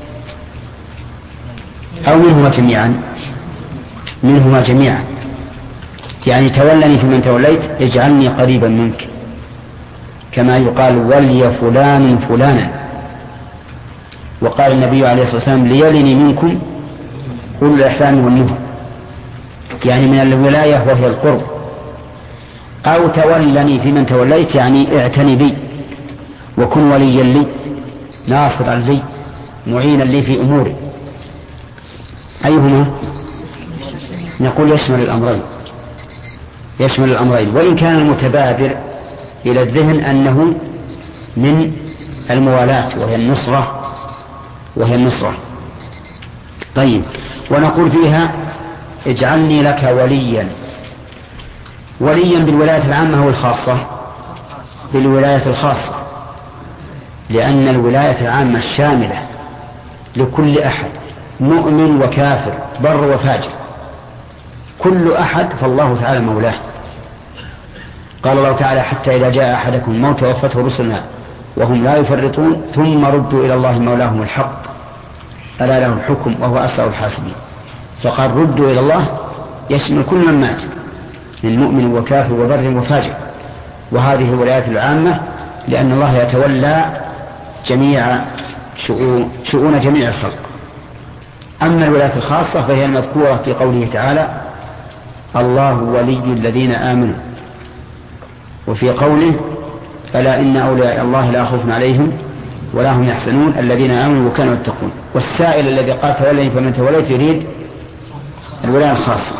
أو منهما جميعا؟ منهما جميعا، يعني تولني فيمن توليت اجعلني قريبا منك، كما يقال ولي فلان فلانا. وقال النبي عليه الصلاة والسلام ليلني منكم كل الإحسان والنهى، يعني من الولاية وهي القرب. أو تولني فيمن توليت يعني اعتني بي وكن وليا لي ناصرا لي معينا لي في أموري. أيهما؟ نقول يشمل الأمرين، يشمل الأمرين، وإن كان المتبادر إلى الذهن أنه من الموالاة وهي النصرة وهي النصرة. طيب، ونقول فيها اجعلني لك وليا. وليا بالولاية العامة أو الخاصة؟ بالولاية الخاصة، لأن الولاية العامة الشاملة لكل أحد، مؤمن وكافر، بر وفاجر، كل أحد فالله تعالى مولاه. قال الله تعالى حتى إذا جاء أحدكم الموت توفته رسلنا وهم لا يفرطون ثم ردوا إلى الله مولاهم الحق ألا له الحكم وهو أسرع الحاسبين. فقال ردوا إلى الله يشمل كل من مات من مؤمن وكافر وبر وفاجر، وهذه الولايات العامة لأن الله يتولى جميع شؤون, شؤون جميع الخلق. أما الولايات الخاصة فهي المذكورة في قوله تعالى الله ولي الذين آمنوا، وفي قوله ألا إن أولياء الله لا خوف عليهم ولا هم يحزنون الذين آمنوا وكانوا يتقون. والسائل الذي قال تولني فمن توليت يريد الولاية الخاصة.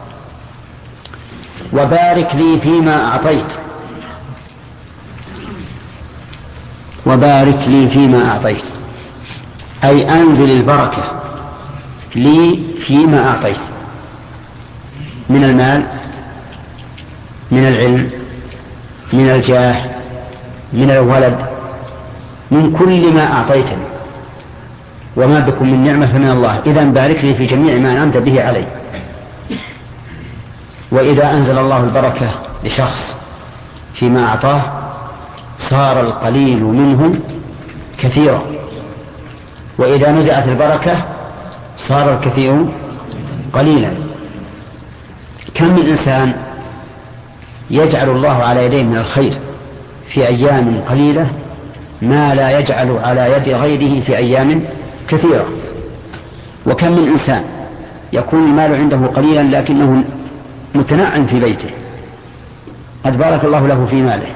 وبارك لي فيما أعطيت، وبارك لي فيما أعطيت أي أنزل البركة لي فيما أعطيت، من المال، من العلم، من الجاه، من الولد، من كل ما أعطيتني، وما بكم من نعمة فمن الله. إذن بارك لي في جميع ما أنعمت به علي. وإذا أنزل الله البركة لشخص فيما أعطاه صار القليل منه كثيرا، وإذا نزعت البركة صار الكثير قليلا. كم من إنسان يجعل الله على يديه من الخير في أيام قليلة ما لا يجعل على يد غيره في أيام كثيرة. وكم من إنسان يكون المال عنده قليلا لكنه متنعم في بيته، قد بارك الله له في ماله،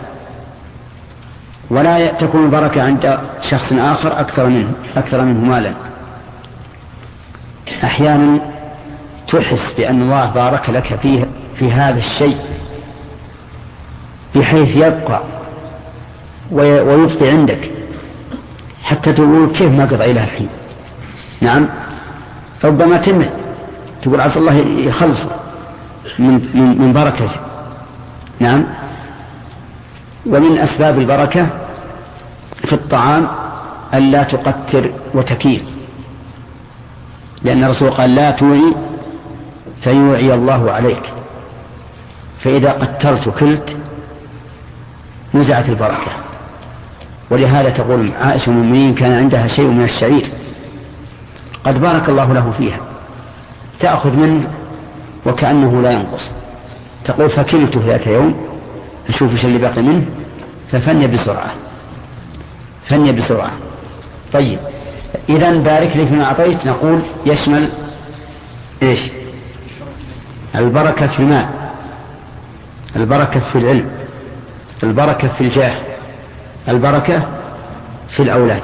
ولا تكون البركة عند شخص آخر أكثر منه أكثر منه مالا. أحيانا تحس بأن الله بارك لك فيه في هذا الشيء بحيث يبقى ويبقي عندك حتى تقول كيف ما قضى إلى الحين. نعم، ربما تمت تقول عسى الله يخلص من, من, من بركته. نعم. ومن أسباب البركة في الطعام ألا تقتر وتكيل، لأن الرسول قال لا توعي فيوعي الله عليك، فإذا قترت كلت نزعت البركة. ولهذا تقول عائشة المؤمنين كان عندها شيء من الشعير قد بارك الله له فيها، تأخذ منه وكأنه لا ينقص، تقول فكلته ذات يوم أشوف ايش اللي باقي منه ففني بسرعة فني بسرعة. طيب، إذن بارك لي فيما أعطيت نقول يشمل إيش؟ البركة في المال، البركة في العلم، البركة في الجاه، البركة في الأولاد،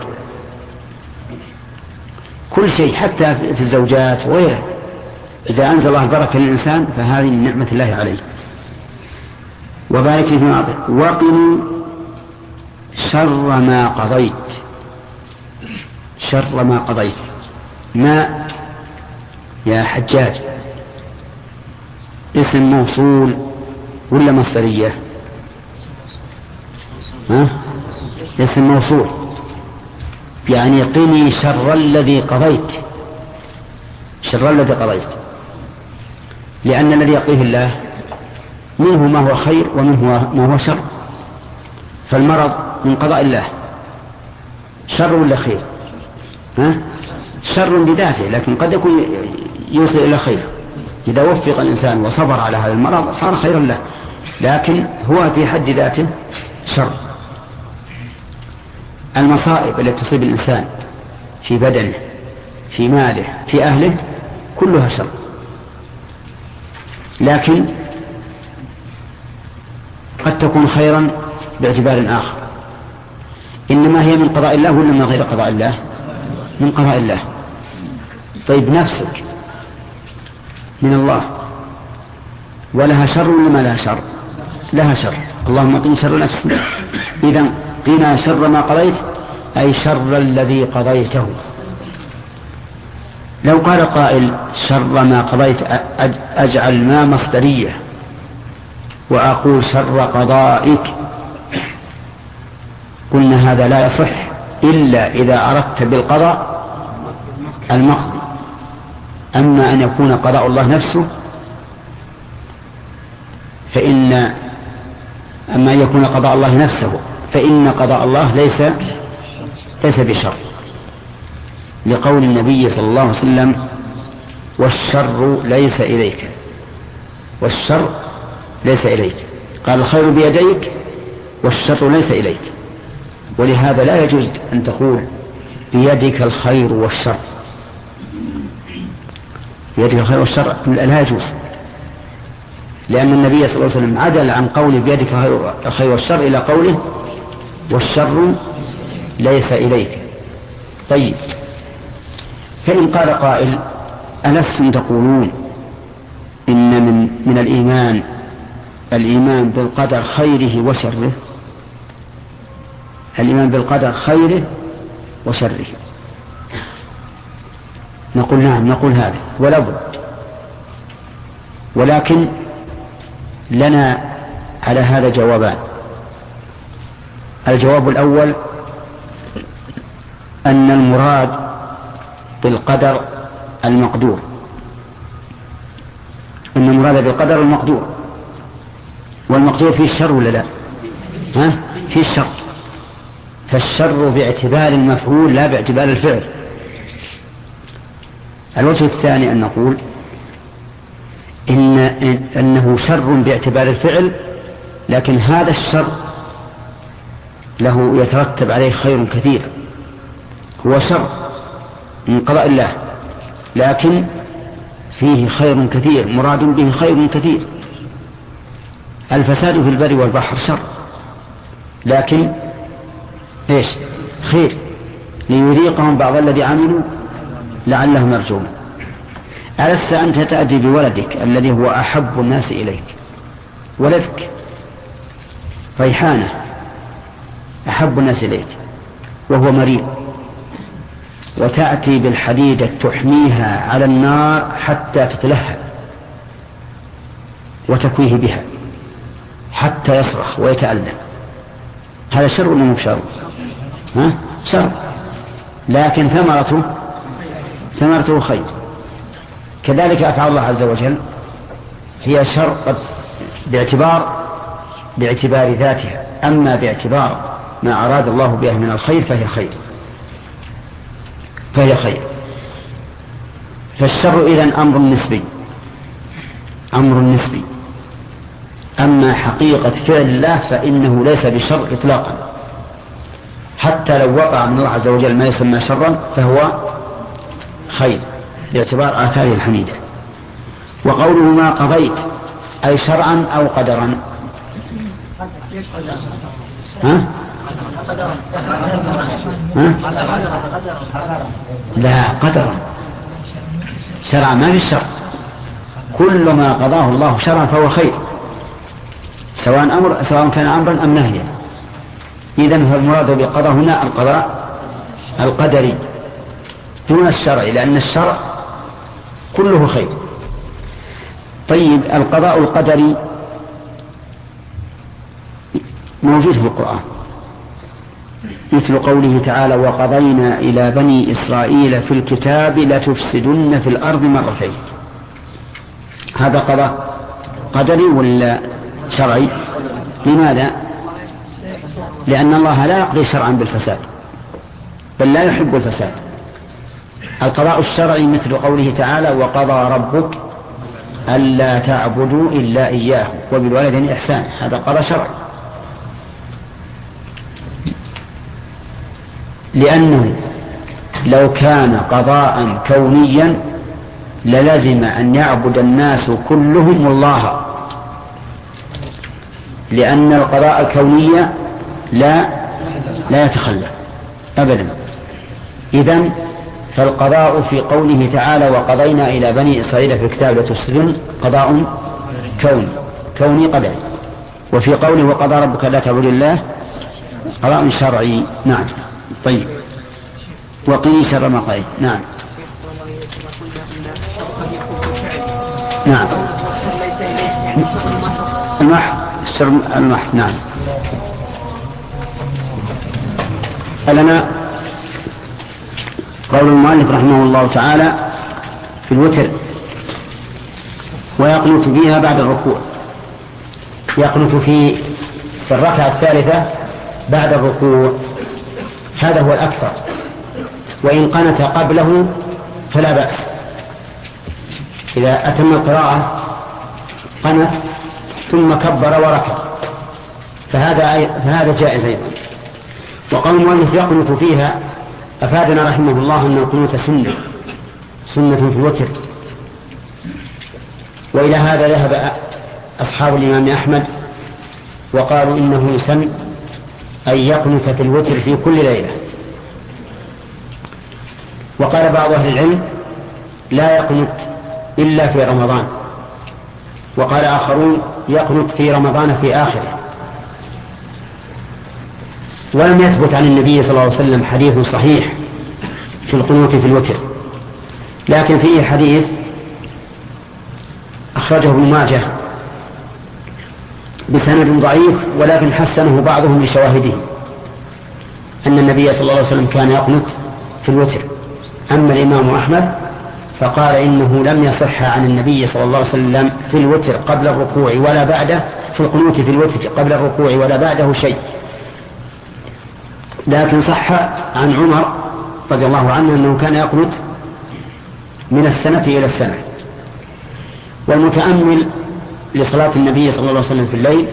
كل شيء حتى في الزوجات وغيره. إذا أنزل الله البركة للإنسان فهذه من نعمة الله عليه. وبارك لي فيما أعطيت وقني شر ما قضيت. شر ما قضيت ما يا حجاج اسم موصول ولا مصدرية؟ ها؟ اسم موصول، يعني قني شر الذي قضيت، شر الذي قضيت، لأن الذي يقضيه الله منه ما هو خير ومنه ما هو شر. فالمرض من قضاء الله شر ولا خير؟ ها؟ شر بذاته، لكن قد يكون يوصل إلى خير إذا وفق الإنسان وصبر على هذا المرض صار خيرا له، لكن هو في حد ذاته شر. المصائب التي تصيب الإنسان في بدنه في ماله في أهله كلها شر، لكن قد تكون خيرا باعتبار آخر. إنما هي من قضاء الله ولا من غير قضاء الله؟ من قضاء الله. طيب، نفسك من الله ولها شر ولا ما لها شر؟ لها شر. اللهم قنا شر نفسي. إذن قنا شر ما قضيت أي شر الذي قضيته. لو قال قائل شر ما قضيت أجعل ما مصدرية وأقول شر قضائك، قلنا هذا لا يصح إلا إذا أردت بالقضاء المقضي. أما أن يكون قضاء الله نفسه فإن أما أن يكون قضاء الله نفسه فإن قضاء الله ليس ليس بشر، لقول النبي صلى الله عليه وسلم والشر ليس إليك، والشر ليس إليك، قال الخير بيديك والشر ليس إليك. ولهذا لا يجوز أن تقول بيدك الخير والشر، بيدك الخير والشر لا يجوز، لأن النبي صلى الله عليه وسلم عدل عن قول بيدك الخير والشر إلى قوله والشر ليس إليك. طيب، فإن قال قائل ألستم تقولون إن من, من الإيمان الإيمان بالقدر خيره وشره؟ الإيمان بالقدر خيره وشره. نقول نعم، نقول هذا ولا بد، ولكن لنا على هذا جوابان. الجواب الأول أن المراد بالقدر المقدور، أن المراد بالقدر المقدور، والمقدور فيه الشر ولا لا؟ ها؟ فيه الشر، فالشر باعتبار المفعول لا باعتبار الفعل. الوجه الثاني أن نقول إن أنه شر باعتبار الفعل، لكن هذا الشر له يترتب عليه خير كثير، هو شر من قضاء الله لكن فيه خير كثير، مراد به خير كثير. الفساد في البر والبحر شر، لكن ايش؟ خير، ليذيقهم بعض الذي عملوا لعلهم يرجون. ألست أنت تأتي بولدك الذي هو أحب الناس إليك، ولدك ريحانة أحب الناس إليك وهو مريض، وتأتي بالحديدة تحميها على النار حتى تتلهب وتكويه بها حتى يصرخ ويتألم، هذا شر ولا مو شر؟ ها؟ شر، لكن ثمرته ثمرته خير. كذلك أفعال الله عز وجل هي شر باعتبار باعتبار ذاتها، أما باعتبار ما أراد الله بها من الخير فهي خير فهي خير. فالشر إذن أمر نسبي أمر نسبي أما حقيقة فعل الله فإنه ليس بشر إطلاقا، حتى لو وقع من الله عز وجل ما يسمى شرا فهو خير باعتبار آثاره الحميدة. وقوله ما قضيت أي شرعا أو قدرا. ها؟ ها؟ لا، قدرا. شرعا ما في الشرع، كل ما قضاه الله شرعا فهو خير، سواء أمر سواء كان أمرا أم نهيا. إذن فالمراد بالقضاء هنا القضاء القدري دون الشرع، لأن الشرع كله خير. طيب، القضاء القدري موجود في القرآن، مثل قوله تعالى وقضينا إلى بني إسرائيل في الكتاب لتفسدن في الأرض مرتين. هذا قضاء قدري ولا شرعي؟ لماذا؟ لأن الله لا يقضي شرعا بالفساد، بل لا يحب الفساد. القضاء الشرعي مثل قوله تعالى وقضى ربك ألا تعبدوا إلا إياه وبالوالدين إحسان، هذا قضاء شرعي، لأنه لو كان قضاء كونيا للزم أن يعبد الناس كلهم الله، لأن القضاء الكوني لا لا يتخلى أبدا. إذن فالقضاء في قوله تعالى وقضينا إلى بني إسرائيل في الكتاب لتفسدن قضاء كوني كوني قدري، وفي قوله وقضى ربك لا تعبد الله قضاء شرعي. نعم. طيب، وقيل شر ما قضيت. نعم نعم المح الشر المح. نعم. لنا قول المؤلف رحمه الله تعالى في الوتر ويقنت فيها بعد الركوع، يقنت في في الركعة الثالثة بعد الركوع، هذا هو الأكثر، وإن قنت قبله فلا بأس، إذا أتم القراءة قنت ثم كبر وركع فهذا فهذا جائز أيضا. وقول المؤلف يقنت فيها أفادنا رحمه الله أن القنوت سنة سنة في الوتر، وإلى هذا ذهب أصحاب الإمام أحمد وقالوا إنه يسن أن يقنت في الوتر في كل ليلة. وقال بعض أهل العلم لا يقنت إلا في رمضان، وقال آخرون يقنت في رمضان في آخره. ولم يثبت عن النبي صلى الله عليه وسلم حديث صحيح في القنوت في الوتر، لكن فيه حديث أخرجه ابن ماجه بسند ضعيف ولكن حسنه بعضهم لشواهده، أن النبي صلى الله عليه وسلم كان يقنت في الوتر. أما الإمام أحمد فقال إنه لم يصح عن النبي صلى الله عليه وسلم في الوتر قبل الركوع ولا بعده، في القنوت في الوتر قبل الركوع ولا بعده شيء، لكن صح عن عمر رضي الله عنه أنه كان يقنت من السنة إلى السنة. والمتأمل لصلاة النبي صلى الله عليه وسلم في الليل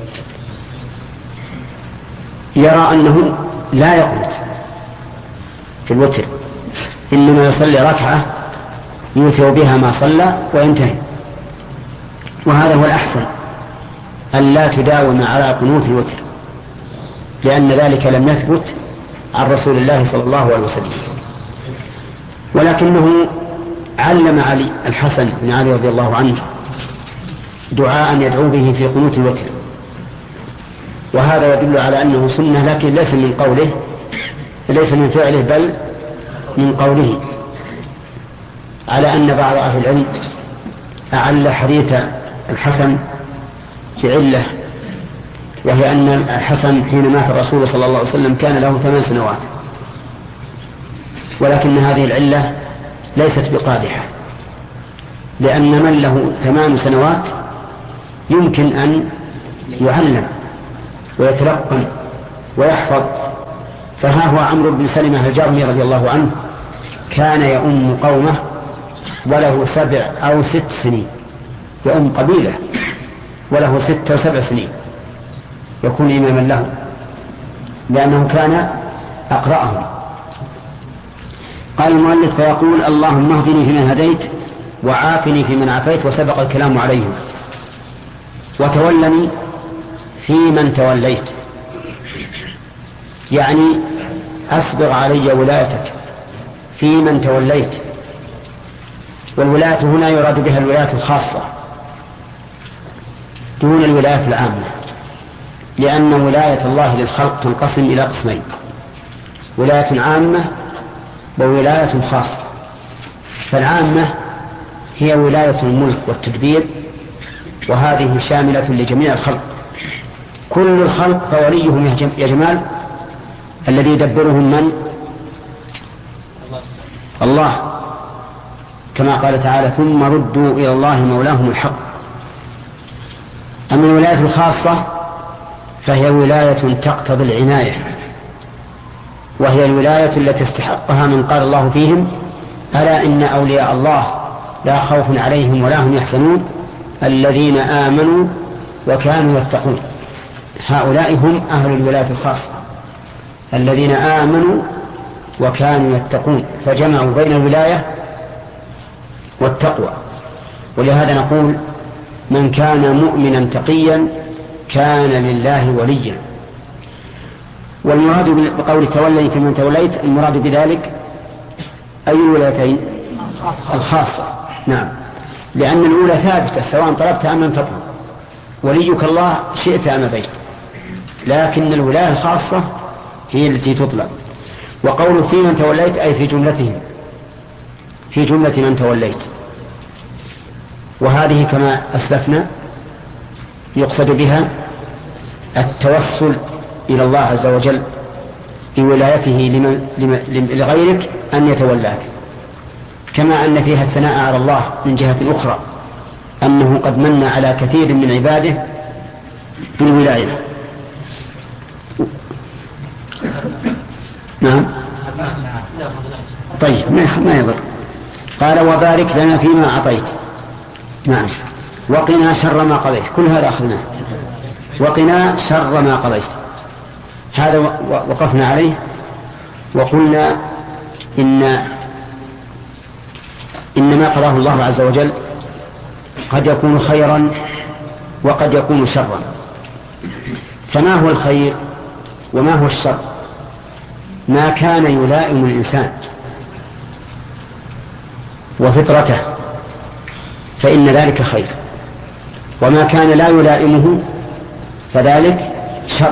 يرى أنه لا يقنت في الوتر، إنما يصلي ركعة يوتر بها ما صلى وينتهي، وهذا هو الأحسن أن لا تداوم على قنوت الوتر، لأن ذلك لم يثبت عن رسول الله صلى الله عليه وسلم. ولكنه علم علي الحسن بن علي رضي الله عنه دعاء يدعو به في قنوت الوتر، وهذا يدل على أنه سنة، لكن ليس من قوله، ليس من فعله، بل من قوله، على أن بعض أهل العلم أعل حديث الحسن بعلة، وهي أن الحسن حين مات الرسول صلى الله عليه وسلم كان له ثمان سنوات، ولكن هذه العلة ليست بقادحة، لأن من له ثمان سنوات يمكن أن يعلم ويتلقن ويحفظ. فها هو عمرو بن سلمة الجرمي رضي الله عنه كان يؤم قومه وله سبع أو ست سنين، يؤم قبيلة وله ست أو سبع سنين يكون إماما له، لأنه كان أقرأهم. قال المؤلف: فيقول اللهم اهدني فيمن هديت وعافني فيمن عافيت، وسبق الكلام عليهم، وتولني فيمن توليت، يعني أسبغ علي ولايتك فيمن توليت. والولاية هنا يراد بها الولاية الخاصة دون الولاية العامة، لأن ولاية الله للخلق تنقسم إلى قسمين: ولاية عامة وولاية خاصة. فالعامة هي ولاية الملك والتدبير، وهذه شاملة لجميع الخلق، كل الخلق فوليهم يا جمال الذي يدبرهم من؟ الله، كما قال تعالى: ثم ردوا إلى الله مولاهم الحق. أما الولاية الخاصة فهي ولاية تقتضي العناية، وهي الولاية التي استحقها من قال الله فيهم: ألا إن أولياء الله لا خوف عليهم ولا هم يحزنون الذين آمنوا وكانوا يتقون. هؤلاء هم أهل الولاية الخاصة الذين آمنوا وكانوا يتقون، فجمعوا بين الولاية والتقوى. ولهذا نقول: من كان مؤمنا تقيا كان لله وليا. والمراد بقول تولي فيمن توليت، المراد بذلك أي الولايتين؟ الخاصة. نعم، لأن الأولى ثابتة سواء طلبت أم لم تطلب، وليك الله شئت أم أبيت، لكن الولاية الخاصة هي التي تطلب. وقول في من توليت أي في جملتهم، في جملة من توليت، وهذه كما أسلفنا يقصد بها التوسل إلى الله عز وجل بولايته لمن لمن لغيرك أن يتولاك، كما أن فيها الثناء على الله من جهة أخرى أنه قد من على كثير من عباده بالولاية. نعم، طيب ما يضر. قال: وبارك لنا فيما أعطيت. نعم، وقنا شر ما قضيت، كل هذا أخذناه. وقنا شر ما قضيت، هذا وقفنا عليه وقلنا إن إن ما قضاه الله عز وجل قد يكون خيرا وقد يكون شرا. فما هو الخير وما هو الشر؟ ما كان يلائم الإنسان وفطرته فإن ذلك خير، وما كان لا يلائمه فذلك شر.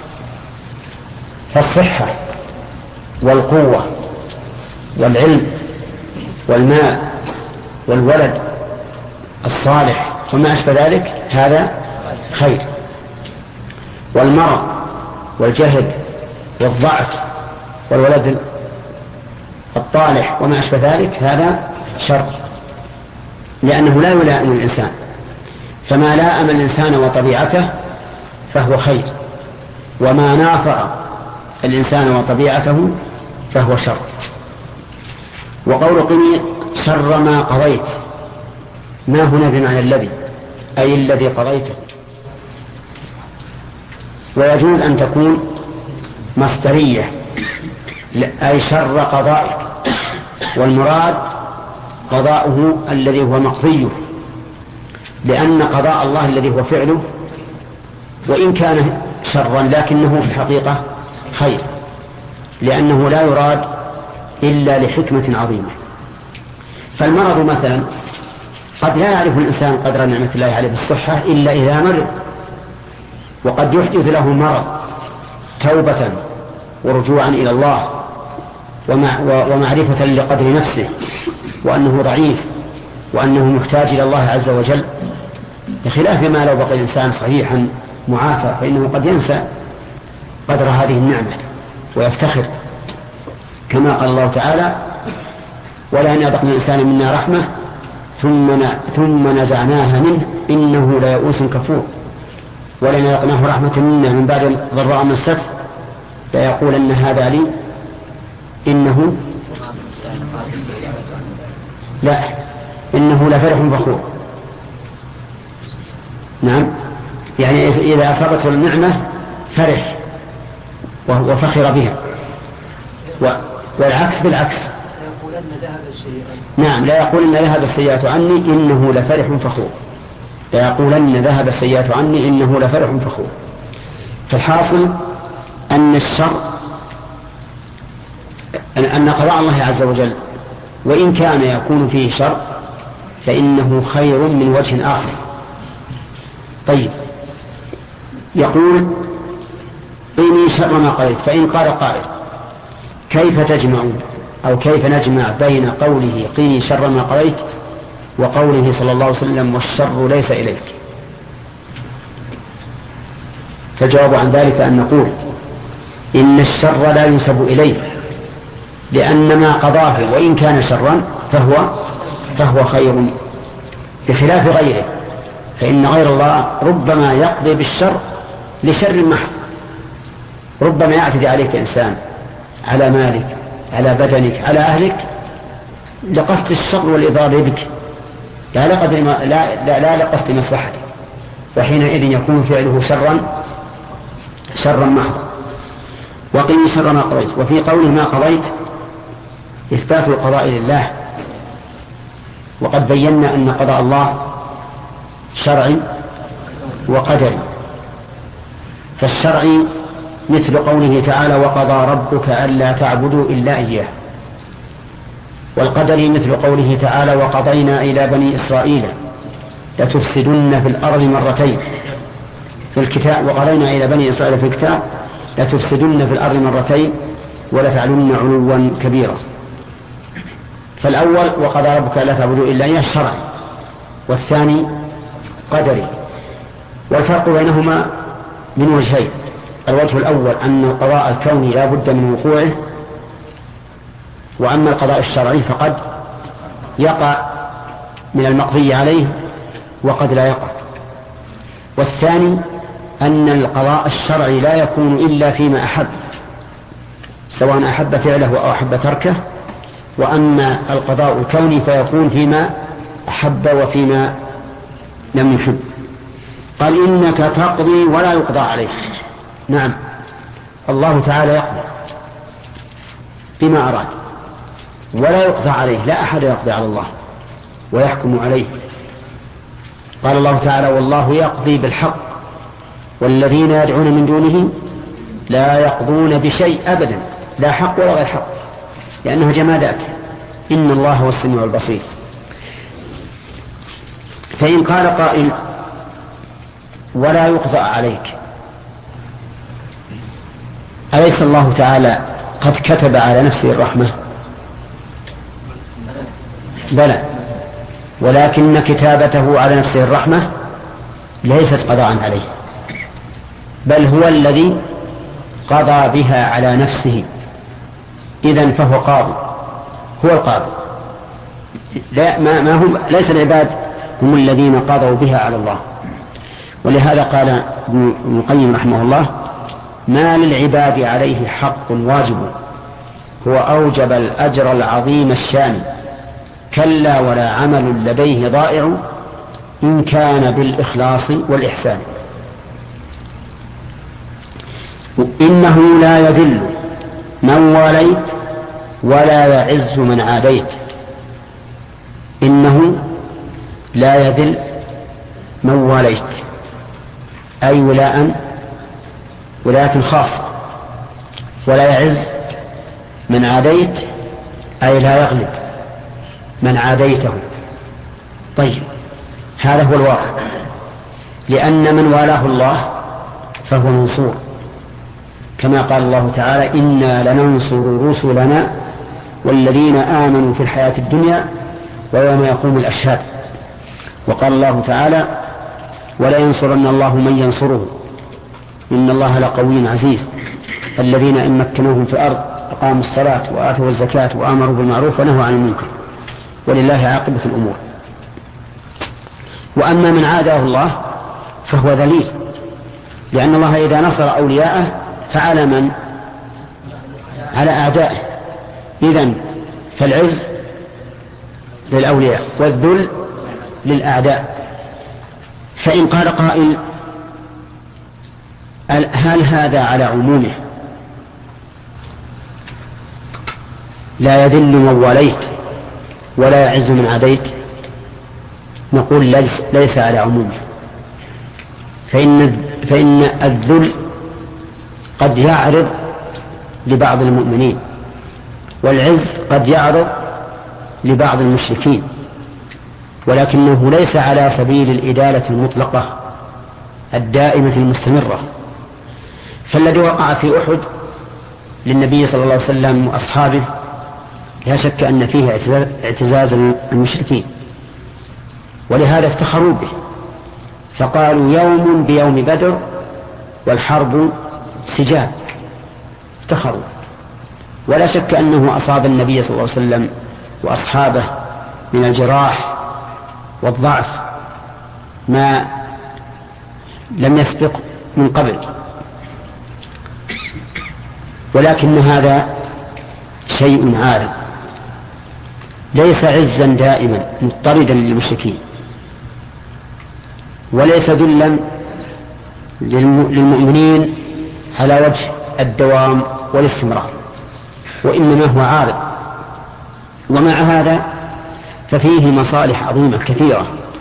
فالصحة والقوة والعلم والمال والولد الصالح وما أشبه ذلك هذا خير، والمرض والجهل والضعف والولد الطالح وما أشبه ذلك هذا شر، لأنه لا يلائم الإنسان. فما لائم الإنسان وطبيعته فهو خير، وما نافع الإنسان وطبيعته فهو شر. وقول قني شر ما قضيت، ما هنا بمعنى الذي، أي الذي قضيته، ويجوز أن تكون مصدرية أي شر قضائك، والمراد قضاؤه الذي هو مقضيه، لأن قضاء الله الذي هو فعله وإن كان شرا لكنه في الحقيقة خير، لأنه لا يراد إلا لحكمة عظيمة. فالمرض مثلا قد لا يعرف الإنسان قدر نعمة الله عليه بالصحة إلا إذا مرض، وقد يحدث له مرض توبة ورجوعا إلى الله ومعرفة لقدر نفسه وأنه ضعيف وأنه محتاج إلى الله عز وجل، بخلاف ما لو بقي الإنسان صحيحا معافى فإنه قد ينسى قدر هذه النعمة ويفتخر، كما قال الله تعالى: ولئن أذقنا الإنسان منا رحمة ثم ثم نزعناها منه إنه ليئوس كفور، ولئن أذقناه رحمة منا من بعد ضراء مسته ليقولن هذا لي إنه لا إنه لفرح فخور. نعم، يعني إذا أصابته النعمة فرح وفخر بها، والعكس بالعكس. نعم، لا يقولن ذهب السيئات عني إنه لفرح فخور، لا يقولن ذهب السيئات عني إنه لفرح فخور. فالحاصل أن الشر أن قضاء الله عز وجل وإن كان يكون فيه شر فإنه خير من وجه آخر. طيب، يقول: قيني شر ما قضيت. فإن قال قائل: كيف تجمع أو كيف نجمع بين قوله قيني شر ما قضيت وقوله صلى الله عليه وسلم والشر ليس إليك؟ فالجواب عن ذلك أن نقول إن الشر لا ينسب إليه، لأن ما قضاه وإن كان شرا فهو فهو خير، بخلاف غيره، فإن غير الله ربما يقضي بالشر لشر محض. ربما يعتدي عليك إنسان على مالك، على بدنك، على أهلك، لقصد الشر والإضرار بك، لا لقصد لا, لا, لا لقصد مصلحتك، وحينئذ يكون فعله شرا شرا محضا. وقيل شر ما قضيت. وفي قوله ما قضيت إثبات القضاء لله، وقد بينا أن قضاء الله شرعي وقدري. فالشرعي مثل قوله تعالى: وقضى ربك ألا تعبدوا إلا إياه. والقدري مثل قوله تعالى: وقضينا إلى بني إسرائيل لتفسدن في الأرض مرتين في الكتاب وقضينا إلى بني إسرائيل في الكتاب لتفسدن في الأرض مرتين ولتعلن علوا كبيرا. فالأول وقضى ربك ألا تعبدوا إلا إياه شرعي، والثاني قدري. والفرق بينهما من وجهين: الوجه الأول أن القضاء الكوني لا بد من وقوعه، وأما القضاء الشرعي فقد يقع من المقضي عليه وقد لا يقع. والثاني أن القضاء الشرعي لا يكون إلا فيما أحب، سواء أحب فعله أو أحب تركه، وأما القضاء الكوني فيكون فيما أحب وفيما لم يحب. قال: إنك تقضي ولا يقضى عليك. نعم، الله تعالى يقضي بما أراد ولا يقضى عليه، لا أحد يقضي على الله ويحكم عليه. قال الله تعالى: والله يقضي بالحق والذين يدعون من دونه لا يقضون بشيء أبدا، لا حق ولا غير حق، لأنه جمادات. إن الله هو السميع البصير. فإن قال قائل: ولا يقضى عليك، أليس الله تعالى قد كتب على نفسه الرحمة؟ بلى، ولكن كتابته على نفسه الرحمة ليست قضاء عليه، بل هو الذي قضى بها على نفسه. إذن فهو قاضي، هو القاضي، لا ما ما هم ليس العباد هم الذين قضوا بها على الله. ولهذا قال ابن القيم رحمه الله: ما للعباد عليه حق واجب هو أوجب الأجر العظيم الشان، كلا ولا عمل لديه ضائع إن كان بالإخلاص والإحسان. إنه لا يذل من واليت ولا يعز من عاديت. إنه لا يذل من واليت، أي ولاء ولاية خاصة، ولا يعز من عاديت، أي لا يغلب. من عاديته. طيب هذا هو الواقع، لأن من والاه الله فهو منصور، كما قال الله تعالى إنا لننصر رسلنا والذين آمنوا في الحياة الدنيا ويوم يقوم الأشهاد. وقال الله تعالى ولا ينصرن الله من ينصره إن الله لقوي عزيز الذين إن مكنوهم في الأرض أقاموا الصلاة وآتوا الزكاة وآمروا بالمعروف ونهوا عن المنكر ولله عاقبة الأمور. وأما من عاداه الله فهو ذليل، لأن الله إذا نصر أولياءه فعلى من؟ على أعدائه. إذن فالعز للأولياء والذل للأعداء. فإن قال قائل هل هذا على عمومه لا يذل من واليت ولا يعز من عاديت؟ نقول ليس, ليس على عمومه، فإن, فإن الذل قد يعرض لبعض المؤمنين والعز قد يعرض لبعض المشركين، ولكنه ليس على سبيل الإدالة المطلقة الدائمة المستمرة. فالذي وقع في أحد للنبي صلى الله عليه وسلم وأصحابه لا شك أن فيه اعتزاز المشركين، ولهذا افتخروا به فقالوا يوم بيوم بدر والحرب سجال، افتخروا. ولا شك أنه أصاب النبي صلى الله عليه وسلم وأصحابه من الجراح والضعف ما لم يسبق من قبل، ولكن هذا شيء عارض، ليس عزا دائما مضطردا للمشركين، وليس ذلا للمؤمنين على وجه الدوام والاستمرار، وإنما هو عارض. ومع هذا ففيه مصالح عظيمة كثيرة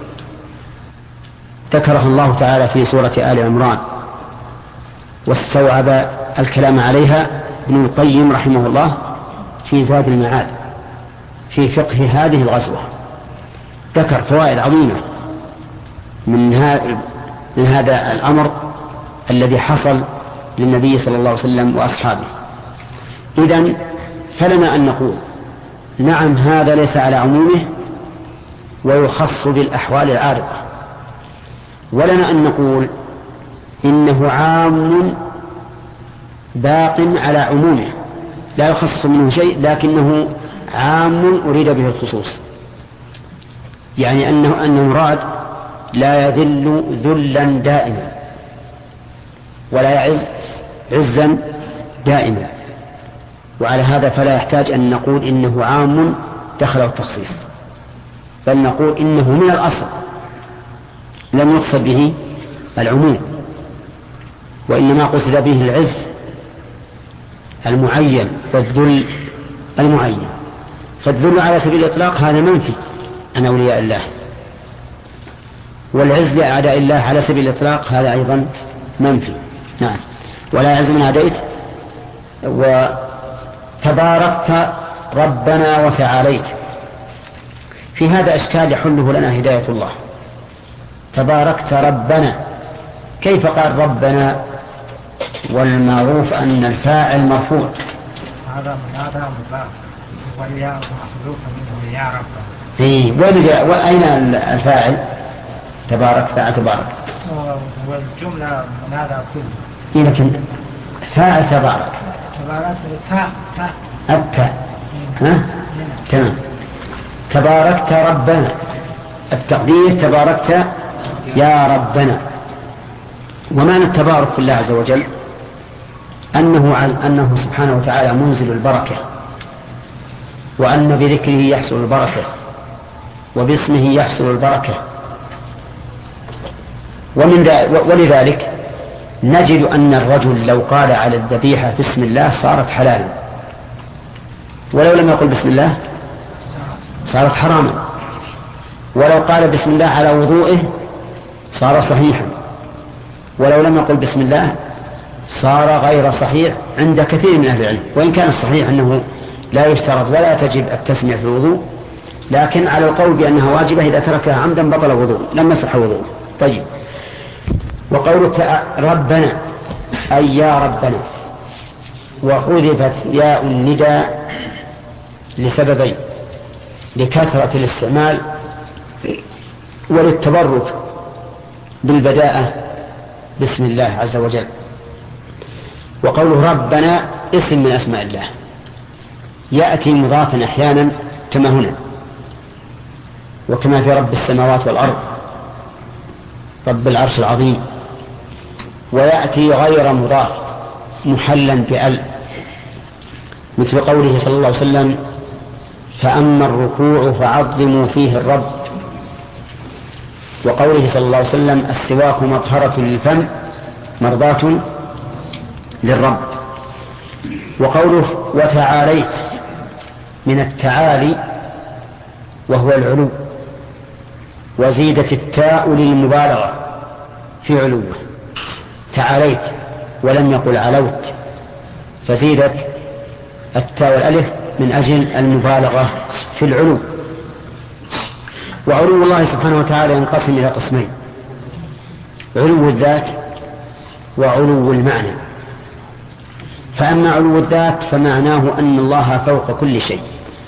ذكرها الله تعالى في سورة آل عمران، واستوعب الكلام عليها ابن القيم رحمه الله في زاد المعاد في فقه هذه الغزوة. ذكر فوائد عظيمة من, من هذا الأمر الذي حصل للنبي صلى الله عليه وسلم وأصحابه. إذن فلنا أن نقول نعم هذا ليس على عمومه ويخص بالأحوال العارضة، ولنا أن نقول إنه عام باق على عمومه لا يخص منه شيء، لكنه عام أريد به الخصوص، يعني أنه أن المراد لا يذل ذلا دائما ولا يعز عزا دائما. وعلى هذا فلا يحتاج أن نقول إنه عام دخله التخصيص، بل نقول إنه من الأصل لم يقصد به العموم، وإنما قصد به العز المعين والذل المعين. فالذل على سبيل الإطلاق هذا منفي عن أولياء الله، والعز لأعداء الله على سبيل الإطلاق هذا أيضا منفي. نعم. ولا يعز من عاديت وتباركت ربنا وتعاليت. في هذا أشكال يحله لنا هداية الله. تباركت ربنا، كيف قال ربنا والمعروف أن الفاعل مرفوع؟ هذا هذا مضاف والياء محذوف منه يا رب. إيه وأين الفاعل؟ تبارك فاعل تبارك، والجملة من هذا كله. إيه لكن فاعل تبارك تبارك التاء تاء التاء ها تمام. تباركت ربنا، التقدير تباركت يا ربنا. ومعنى التبارك في الله عز وجل أنه, أنه سبحانه وتعالى منزل البركة، وأن بذكره يحصل البركة وباسمه يحصل البركة. ومن ولذلك نجد أن الرجل لو قال على الذبيحة بسم الله صارت حلالا، ولو لم يقل بسم الله صارت حراما، ولو قال بسم الله على وضوئه صار صحيحا، ولو لم يقل بسم الله صار غير صحيح عند كثير من أهل العلم. وإن كان الصحيح أنه لا يشترط ولا تجب التسمية في الوضوء، لكن على القول بأنها واجبة إذا تركها عمدا بطل وضوء لم يصح وضوء. طيب. وقوله ربنا أي يا ربنا، وحذفت ياء النداء لسببين: لكثرة الاستعمال وللتبرك بالبداءة بسم الله عز وجل. وقوله ربنا اسم من أسماء الله يأتي مضافا أحيانا كما هنا، وكما في رب السماوات والأرض رب العرش العظيم، ويأتي غير مضاف محلا بأل، مثل قوله صلى الله عليه وسلم فأما الركوع فعظموا فيه الرب، وقوله صلى الله عليه وسلم السواك مطهرة للفم مرضاة للرب. وقوله وتعاليت من التعالي وهو العلو، وزيدت التاء للمبالغة في علوه، تعاليت ولم يقل علوت، فزيدت التاء والألف من أجل المبالغة في العلو. وعلو الله سبحانه وتعالى ينقسم إلى قسمين: علو الذات وعلو المعنى. فأما علو الذات فمعناه أن الله فوق كل شيء،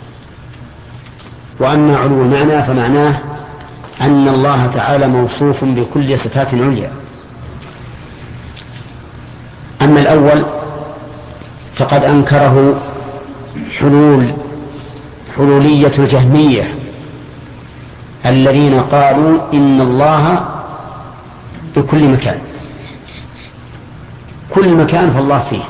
وأما علو المعنى فمعناه أن الله تعالى موصوف بكل صفات عليا. أما الأول فقد أنكره حلول حلولية الجهمية الذين قالوا إن الله بكل مكان، كل مكان فالله فيه.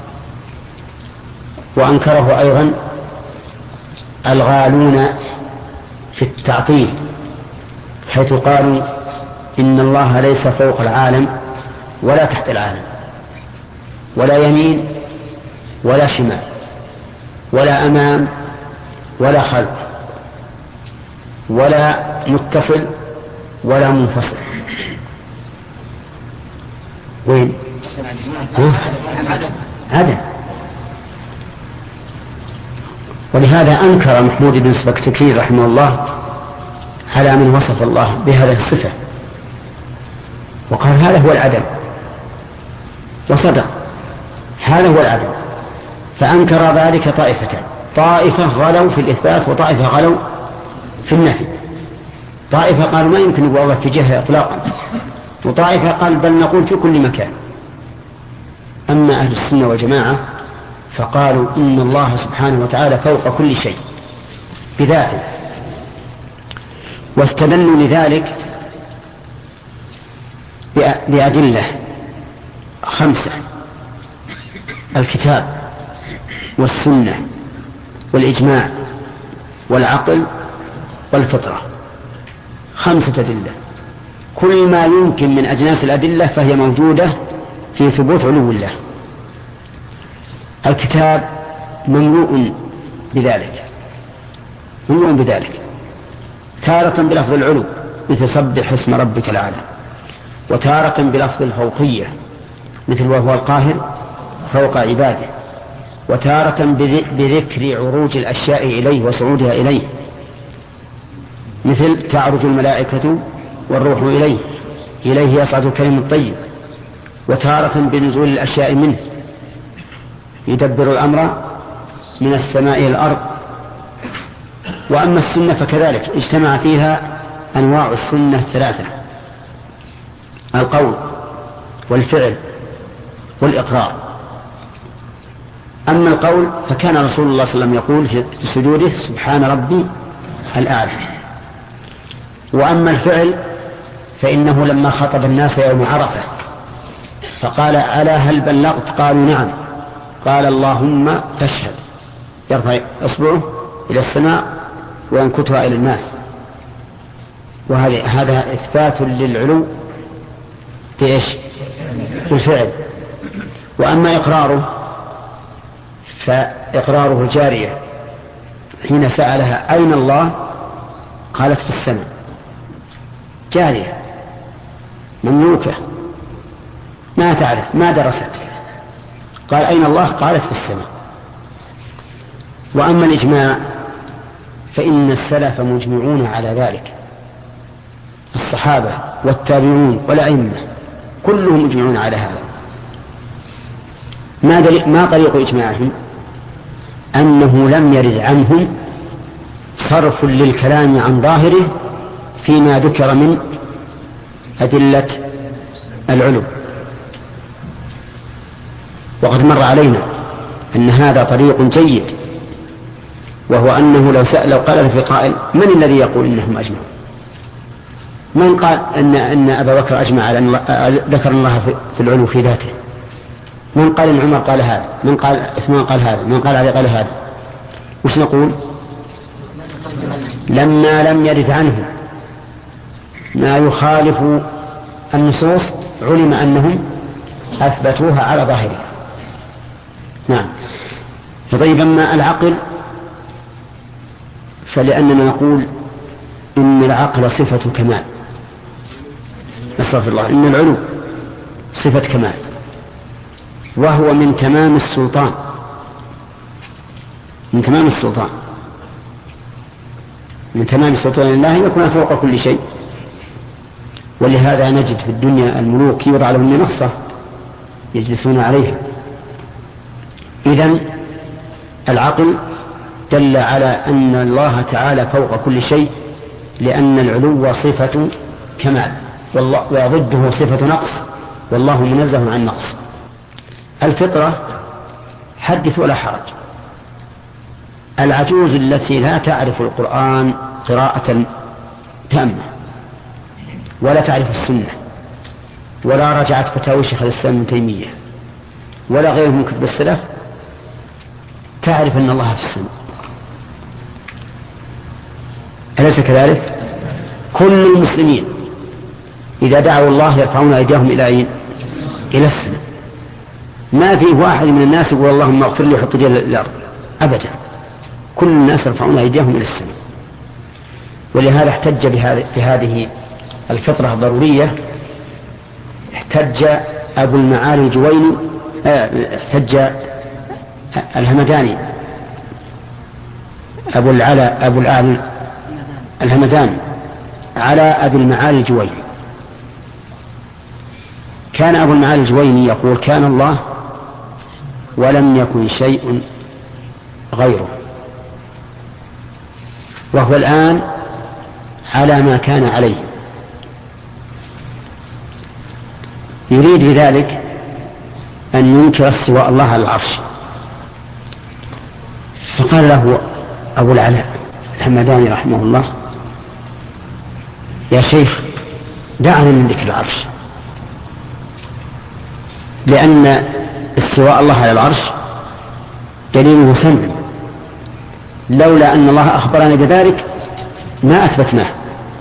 وأنكره أيضا الغالون في التعطيل، حيث قالوا إن الله ليس فوق العالم ولا تحت العالم، ولا يمين ولا شمال، ولا أمام ولا خلف، ولا متصل ولا منفصل. وين؟ عدم. ولهذا أنكر محمود بن سبكتكي رحمه الله على من وصف الله بهذه الصفة، وقال هذا هو العدم، وصدق، هذا هو العدم. فأنكر ذلك طائفتان: طائفة غلوا في الإثبات، وطائفة غلوا في النفي. طائفة قالوا ما يمكن يقول الله في جهة إطلاقا، وطائفة قال بل نقول في كل مكان. أما أهل السنة والجماعة فقالوا إن الله سبحانه وتعالى فوق كل شيء بذاته، واستدلوا لذلك بأدلة خمسة: الكتاب والسنة والإجماع والعقل والفطرة. خمسة أدلة، كل ما يمكن من أجناس الأدلة فهي موجودة في ثبوت علو الله. الكتاب مملوء بذلك، مملوء بذلك تارة بلفظ العلو مثل سبح اسم ربك الأعلى، وتارة بلفظ الفوقية مثل وهو القاهر فوق عباده، وتارة بذكر عروج الأشياء إليه وصعودها إليه مثل تعرج الملائكة والروح إليه إليه يصعد الكلم الطيب، وتارة بنزول الأشياء منه يدبر الأمر من السماء إلى الأرض. وأما السنة فكذلك اجتمع فيها أنواع السنة ثلاثة: القول والفعل والإقرار. أما القول فكان رسول الله صلى الله عليه وسلم يقول في سجوده سبحان ربي الأعلى. وأما الفعل فإنه لما خطب الناس يوم عرفة فقال ألا هل بلغت؟ قالوا نعم. قال اللهم فاشهد، يرفع إصبعه إلى السماء وينكتها إلى الناس. وهذا هذا إثبات للعلو بإيش؟ بالفعل. وأما إقراره فإقراره الجارية حين سألها أين الله قالت في السماء، جارية مملوكة ما تعرف ما درست، قال أين الله قالت في السماء. وأما الإجماع فإن السلف مجمعون على ذلك، الصحابة والتابعون والأئمة كلهم مجمعون على هذا. ما, ما طريق إجماعهم؟ أنه لم يرد عنهم صرف للكلام عن ظاهره فيما ذكر من أدلة العلو. وقد مر علينا أن هذا طريق جيد، وهو أنه لو سأل لو قال في قائل من الذي يقول إنهم أجمعوا؟ من قال أن أن أبا بكر أجمع على أن ذكر الله في العلو في ذاته؟ من قال إن عمر قال هذا؟ من قال عثمان قال هذا؟ من قال علي قال هذا؟ وش نقول؟ لما لم يرد عنه ما يخالف النصوص علم أنهم أثبتوها على ظاهرها. نعم. فطيب أما العقل فلأننا نقول إن العقل صفة كمال، نستغفر الله، إن العلو صفة كمال، وهو من تمام السلطان، من تمام السلطان من تمام السلطان الله يكون فوق كل شيء. ولهذا نجد في الدنيا الملوك يوضع لهم منصة يجلسون عليها. إذن العقل دل على أن الله تعالى فوق كل شيء، لأن العلو صفة كمال وضده صفة نقص، والله منزه عن نقص. الفطرة حدث ولا حرج. العجوز التي لا تعرف القرآن قراءة تامة ولا تعرف السنة ولا رجعت فتاوي شيخ الإسلام ابن تيمية ولا غيره من كتب السلف، تعرف أن الله في السماء. أليس كذلك؟ كل المسلمين إذا دعوا الله يرفعون أيديهم إلى أين؟ إلى السماء. ما في واحد من الناس يقول اللهم اغفر لي وحط يدي الأرض أبدا، كل الناس يرفعون أيديهم إلى السماء. ولهذا احتج بهذه الفطرة الضرورية احتج أبو المعالي الجويني، احتج الهمداني أبو العلا أبو الأعلى الهمداني على أبي المعالي الجويني. كان أبو المعالي الجويني يقول كان الله ولم يكن شيء غيره، وهو الآن على ما كان عليه. يريد بذلك أن ينكر استواء الله على العرش. فقال له أبو العلاء الحمداني رحمه الله يا شيخ دعنا من ذكر العرش، لأن استواء الله على العرش دليله سمع، لولا أن الله أخبرنا بذلك ما أثبتناه.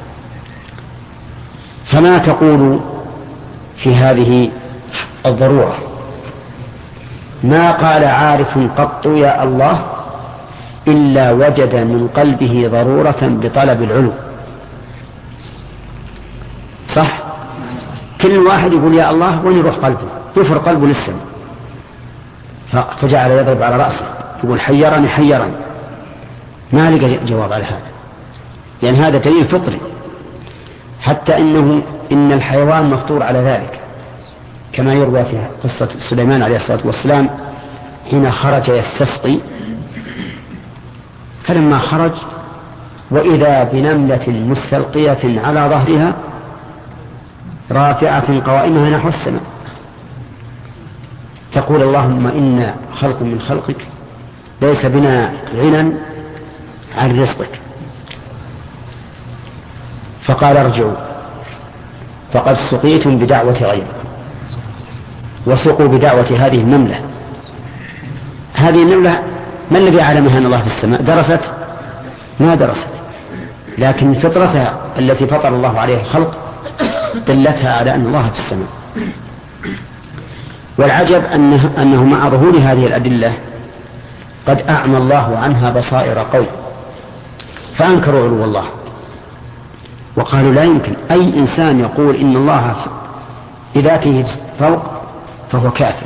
فما تقول في هذه الضرورة؟ ما قال عارف قط يا الله إلا وجد من قلبه ضرورة بطلب العلو. صح؟ كل واحد يقول يا الله وين يروح قلبه؟ يفر قلبه للسماء. فجعل يضرب على رأسه يقول حيرني حيرني، ما لقى جواب على هذا، لأن هذا دليل فطري. حتى إنه إن الحيوان مفطور على ذلك، كما يروى في قصة سليمان عليه الصلاة والسلام حين خرج يستسقي، فلما خرج وإذا بنملة مستلقية على ظهرها رافعة قوائمها نحو السماء تقول اللهم إنا خلق من خلقك ليس بنا غنى عن رزقك. فقال ارجعوا فقد سقيتم بدعوة غيركم، وسقوا بدعوة هذه النملة. هذه النملة ما الذي علمها أن الله في السماء؟ درست؟ ما درست، لكن فطرتها التي فطر الله عليها الخلق دلتها على أن الله في السماء. والعجب أنه, أنه مع ظهور هذه الأدلة قد أعمى الله عنها بصائر قوم، فأنكروا علو الله وقالوا لا يمكن أي إنسان يقول إن الله بذاته فوق فهو كافر.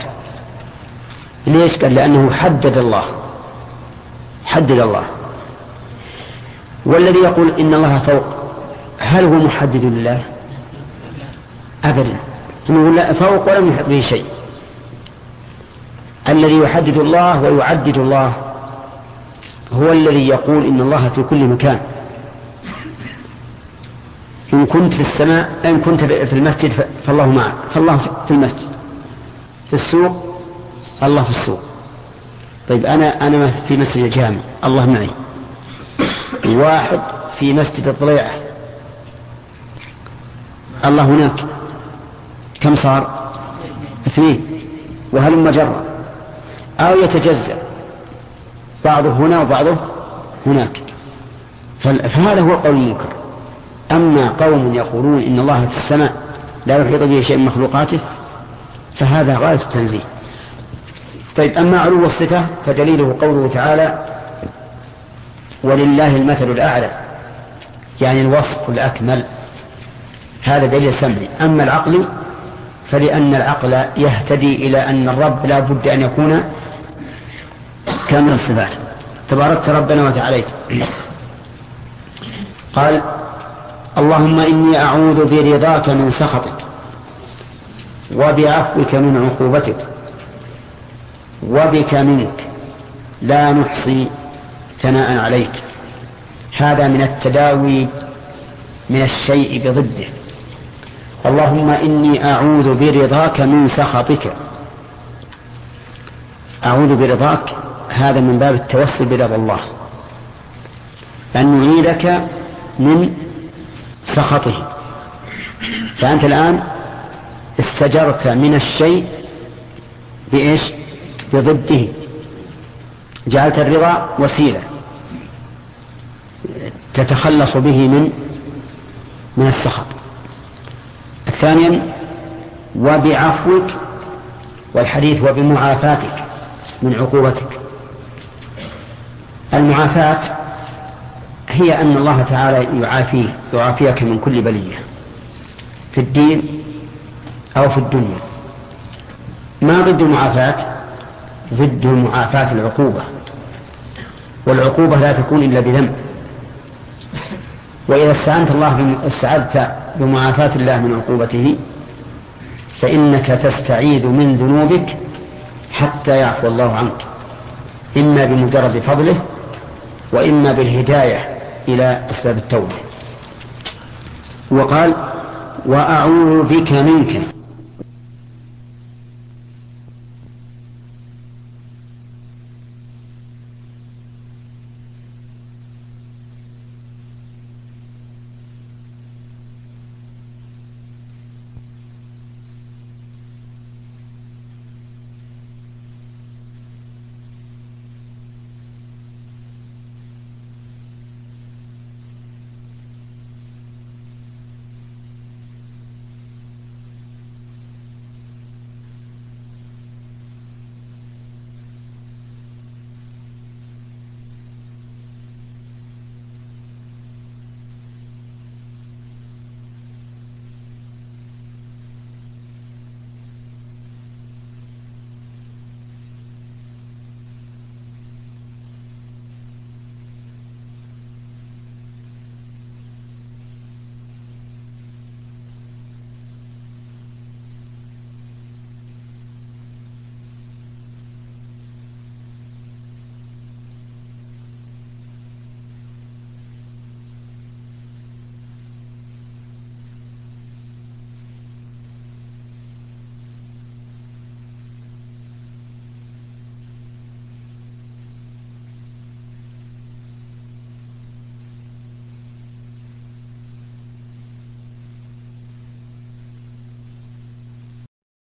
ليش؟ قال لأنه حدد الله حدد الله والذي يقول إن الله فوق هل هو محدد لله؟ أبدا، يقول لا فوق ولم يحط به شيء. الذي يحدد الله ويعدد الله هو الذي يقول إن الله في كل مكان. إن كنت في السماء، إن كنت في المسجد فالله معك، فالله في المسجد. في السوق الله في السوق. طيب أنا أنا في مسجد الجامع الله معي. واحد في مسجد الضليعة الله هناك. كم صار؟ اثنين. وهل مجرى أو يتجزأ بعضه هنا وبعضه هناك. فهذا هو قول المنكر. أما قوم يقولون إن الله في السماء لا يحيط به شيء من مخلوقاته فهذا غاية التنزيه. طيب أما علو الصفة فدليله قوله تعالى ولله المثل الأعلى، يعني الوصف الأكمل، هذا دليل سمعي. أما العقل فلأن العقل يهتدي إلى أن الرب لا بد أن يكون كامل الصفات. تباركت ربنا وتعاليت. قال اللهم إني أعوذ برضاك من سخطك وبعفوك من عقوبتك وبك منك لا نحصي ثناء عليك. هذا من التداوي من الشيء بضده. اللهم إني أعوذ برضاك من سخطك. أعوذ برضاك هذا من باب التوسل برضا الله، أن نعيذك من سخطه. فأنت الآن استجرت من الشيء بإيش؟ بضده. جعلت الرضا وسيلة تتخلص به من من السخط. ثانيا وبعفوك، والحديث وبمعافاتك من عقوبتك. المعافاة هي أن الله تعالى يعافيه يعافيك من كل بلية في الدين أو في الدنيا. ما ضد المعافاة؟ ضد معافاة العقوبة، والعقوبة لا تكون إلا بذنب. وإذا استعنت الله استعذت بمعافاة الله من عقوبته فإنك تستعيذ من ذنوبك حتى يعفو الله عنك، إما بمجرد فضله وإما بالهداية إلى أسباب التوبة. وقال وأعوذ بك منك.